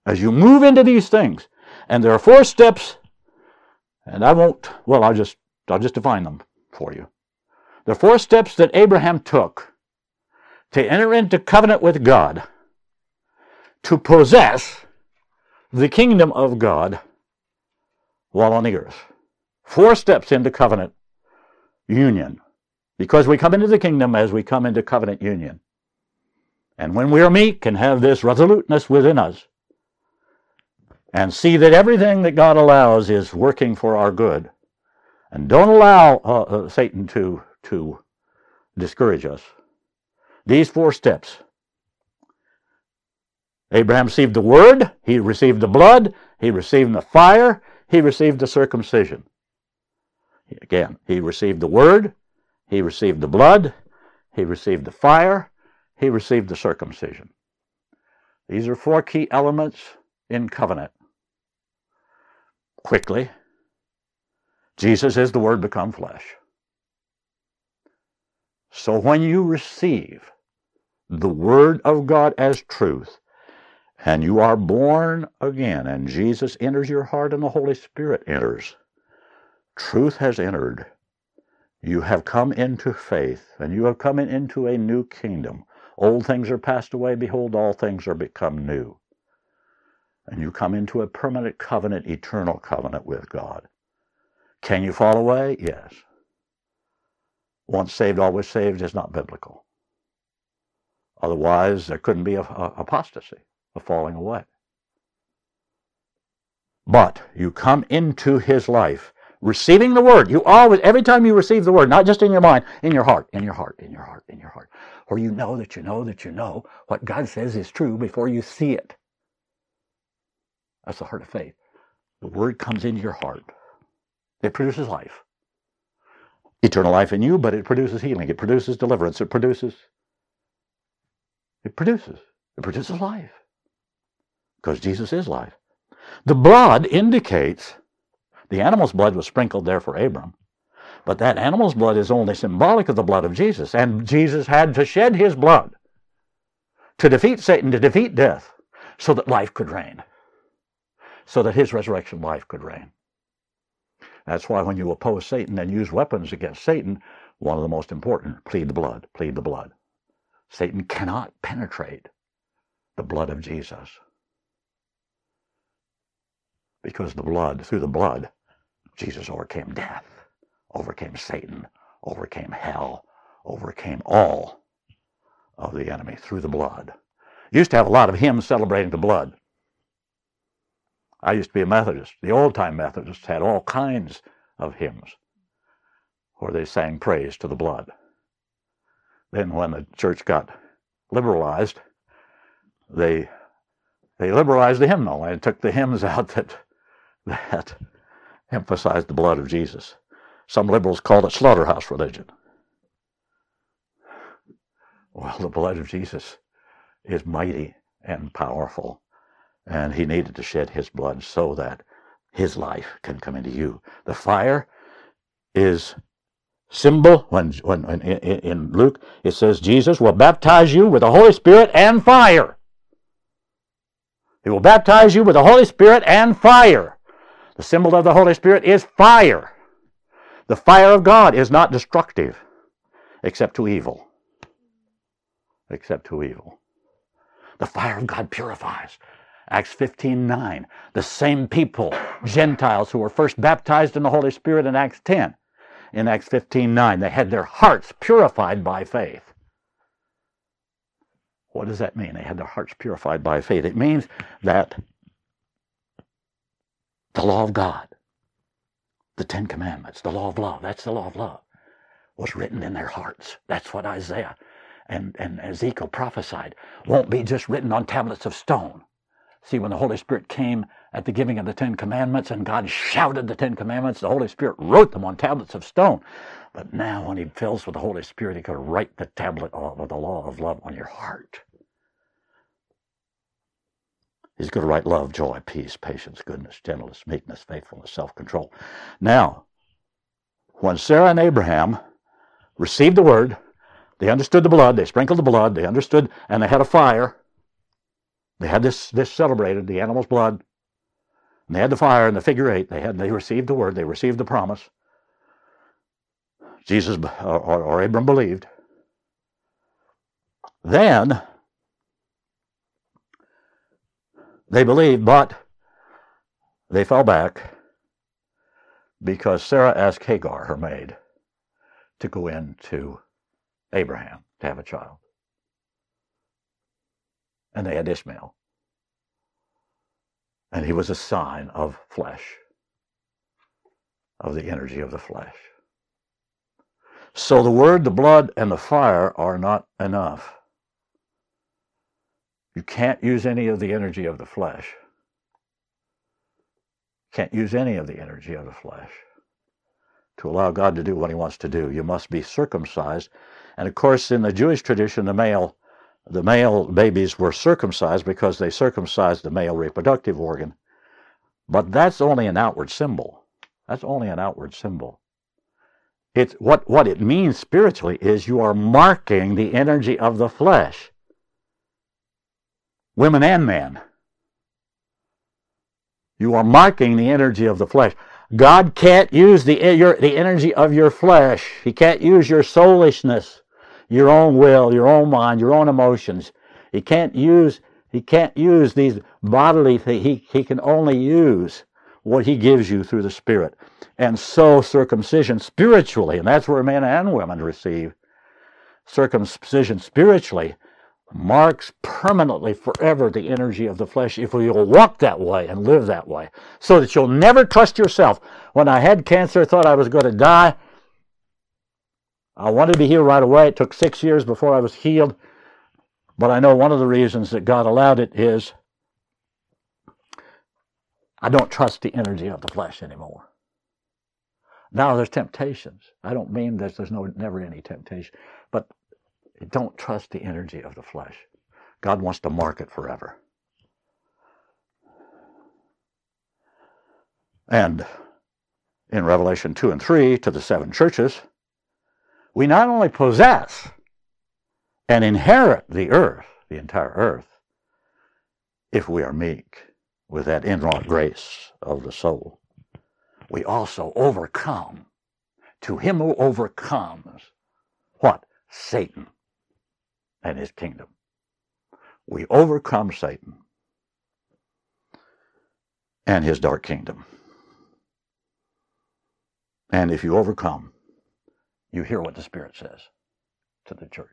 As you move into these things, and there are four steps, and I won't, well, I'll just, I'll just define them for you. There are four steps that Abraham took to enter into covenant with God, to possess the kingdom of God while on the earth. Four steps into covenant union. Because we come into the kingdom as we come into covenant union. And when we are meek and have this resoluteness within us, and see that everything that God allows is working for our good, and don't allow uh, uh, Satan to, to discourage us, these four steps. Abraham received the word, he received the blood, he received the fire, he received the circumcision. Again, he received the word, he received the blood, he received the fire, he received the circumcision. These are four key elements in covenant. Quickly, Jesus is the Word become flesh. So when you receive the Word of God as truth, and you are born again, and Jesus enters your heart and the Holy Spirit enters, truth has entered. You have come into faith, and you have come into a new kingdom. Old things are passed away. Behold, all things are become new. And you come into a permanent covenant, eternal covenant with God. Can you fall away? Yes. Once saved, always saved is not biblical. Otherwise, there couldn't be a, a apostasy, a falling away. But you come into his life, receiving the word. You always, every time you receive the word, not just in your mind, in your heart, in your heart, in your heart, in your heart. Or you know that you know that you know what God says is true before you see it. That's the heart of faith. The word comes into your heart. It produces life. Eternal life in you, but it produces healing. It produces deliverance. It produces, it produces, it produces life. Because Jesus is life. The blood indicates, the animal's blood was sprinkled there for Abram, but that animal's blood is only symbolic of the blood of Jesus. And Jesus had to shed his blood to defeat Satan, to defeat death, so that life could reign. So that his resurrection life could reign. That's why when you oppose Satan and use weapons against Satan, one of the most important, plead the blood, plead the blood. Satan cannot penetrate the blood of Jesus. Because the blood, through the blood, Jesus overcame death, overcame Satan, overcame hell, overcame all of the enemy through the blood. Used to have a lot of hymns celebrating the blood. I used to be a Methodist. The old-time Methodists had all kinds of hymns where they sang praise to the blood. Then when the church got liberalized, they they liberalized the hymnal and took the hymns out that that emphasized the blood of Jesus. Some liberals called it slaughterhouse religion. Well, the blood of Jesus is mighty and powerful. And he needed to shed his blood so that his life can come into you. The fire is symbol. When, when, when in, in Luke it says Jesus will baptize you with the Holy Spirit and fire. He will baptize you with the Holy Spirit and fire. The symbol of the Holy Spirit is fire. The fire of God is not destructive except to evil. Except to evil. The fire of God purifies. Acts fifteen nine, the same people, Gentiles who were first baptized in the Holy Spirit in Acts ten. In Acts fifteen nine, they had their hearts purified by faith. What does that mean? They had their hearts purified by faith. It means that the law of God, the Ten Commandments, the law of love, that's the law of love, was written in their hearts. That's what Isaiah and, and Ezekiel prophesied. Won't be just written on tablets of stone. See, when the Holy Spirit came at the giving of the Ten Commandments and God shouted the Ten Commandments, the Holy Spirit wrote them on tablets of stone. But now when he fills with the Holy Spirit, he could write the tablet of the law of love on your heart. He's going to write love, joy, peace, patience, goodness, gentleness, meekness, faithfulness, self-control. Now, when Sarah and Abraham received the word, they understood the blood, they sprinkled the blood, they understood, and they had a fire. They had this, this celebrated, the animal's blood. And they had the fire and the figure eight. They had, they received the word. They received the promise. Jesus or, or Abram believed. Then they believed, but they fell back because Sarah asked Hagar, her maid, to go in to Abraham to have a child. And they had Ishmael. And he was a sign of flesh, of the energy of the flesh. So the word, the blood, and the fire are not enough. You can't use any of the energy of the flesh. Can't use any of the energy of the flesh. To allow God to do what he wants to do, you must be circumcised. And of course, in the Jewish tradition, the male, the male babies were circumcised because they circumcised the male reproductive organ. But that's only an outward symbol. That's only an outward symbol. It's what, what it means spiritually is you are marking the energy of the flesh. Women and men. You are marking the energy of the flesh. God can't use the, your, the energy of your flesh. He can't use your soulishness, your own will, your own mind, your own emotions. He can't use, he can't use these bodily things. He, he can only use what he gives you through the Spirit. And so circumcision spiritually, and that's where men and women receive circumcision spiritually, marks permanently forever the energy of the flesh if you'll walk that way and live that way, so that you'll never trust yourself. When I had cancer, I thought I was going to die. I wanted to be healed right away. It took six years before I was healed. But I know one of the reasons that God allowed it is I don't trust the energy of the flesh anymore. Now there's temptations. I don't mean that there's no never any temptation, but don't trust the energy of the flesh. God wants to mark it forever. And in Revelation two and three, to the seven churches, we not only possess and inherit the earth, the entire earth, if we are meek with that inwrought grace of the soul, we also overcome. To him who overcomes, what? Satan and his kingdom. We overcome Satan and his dark kingdom. And if you overcome, you hear what the Spirit says to the church.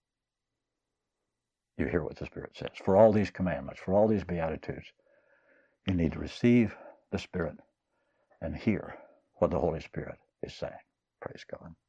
You hear what the Spirit says. For all these commandments, for all these beatitudes, you need to receive the Spirit and hear what the Holy Spirit is saying. Praise God.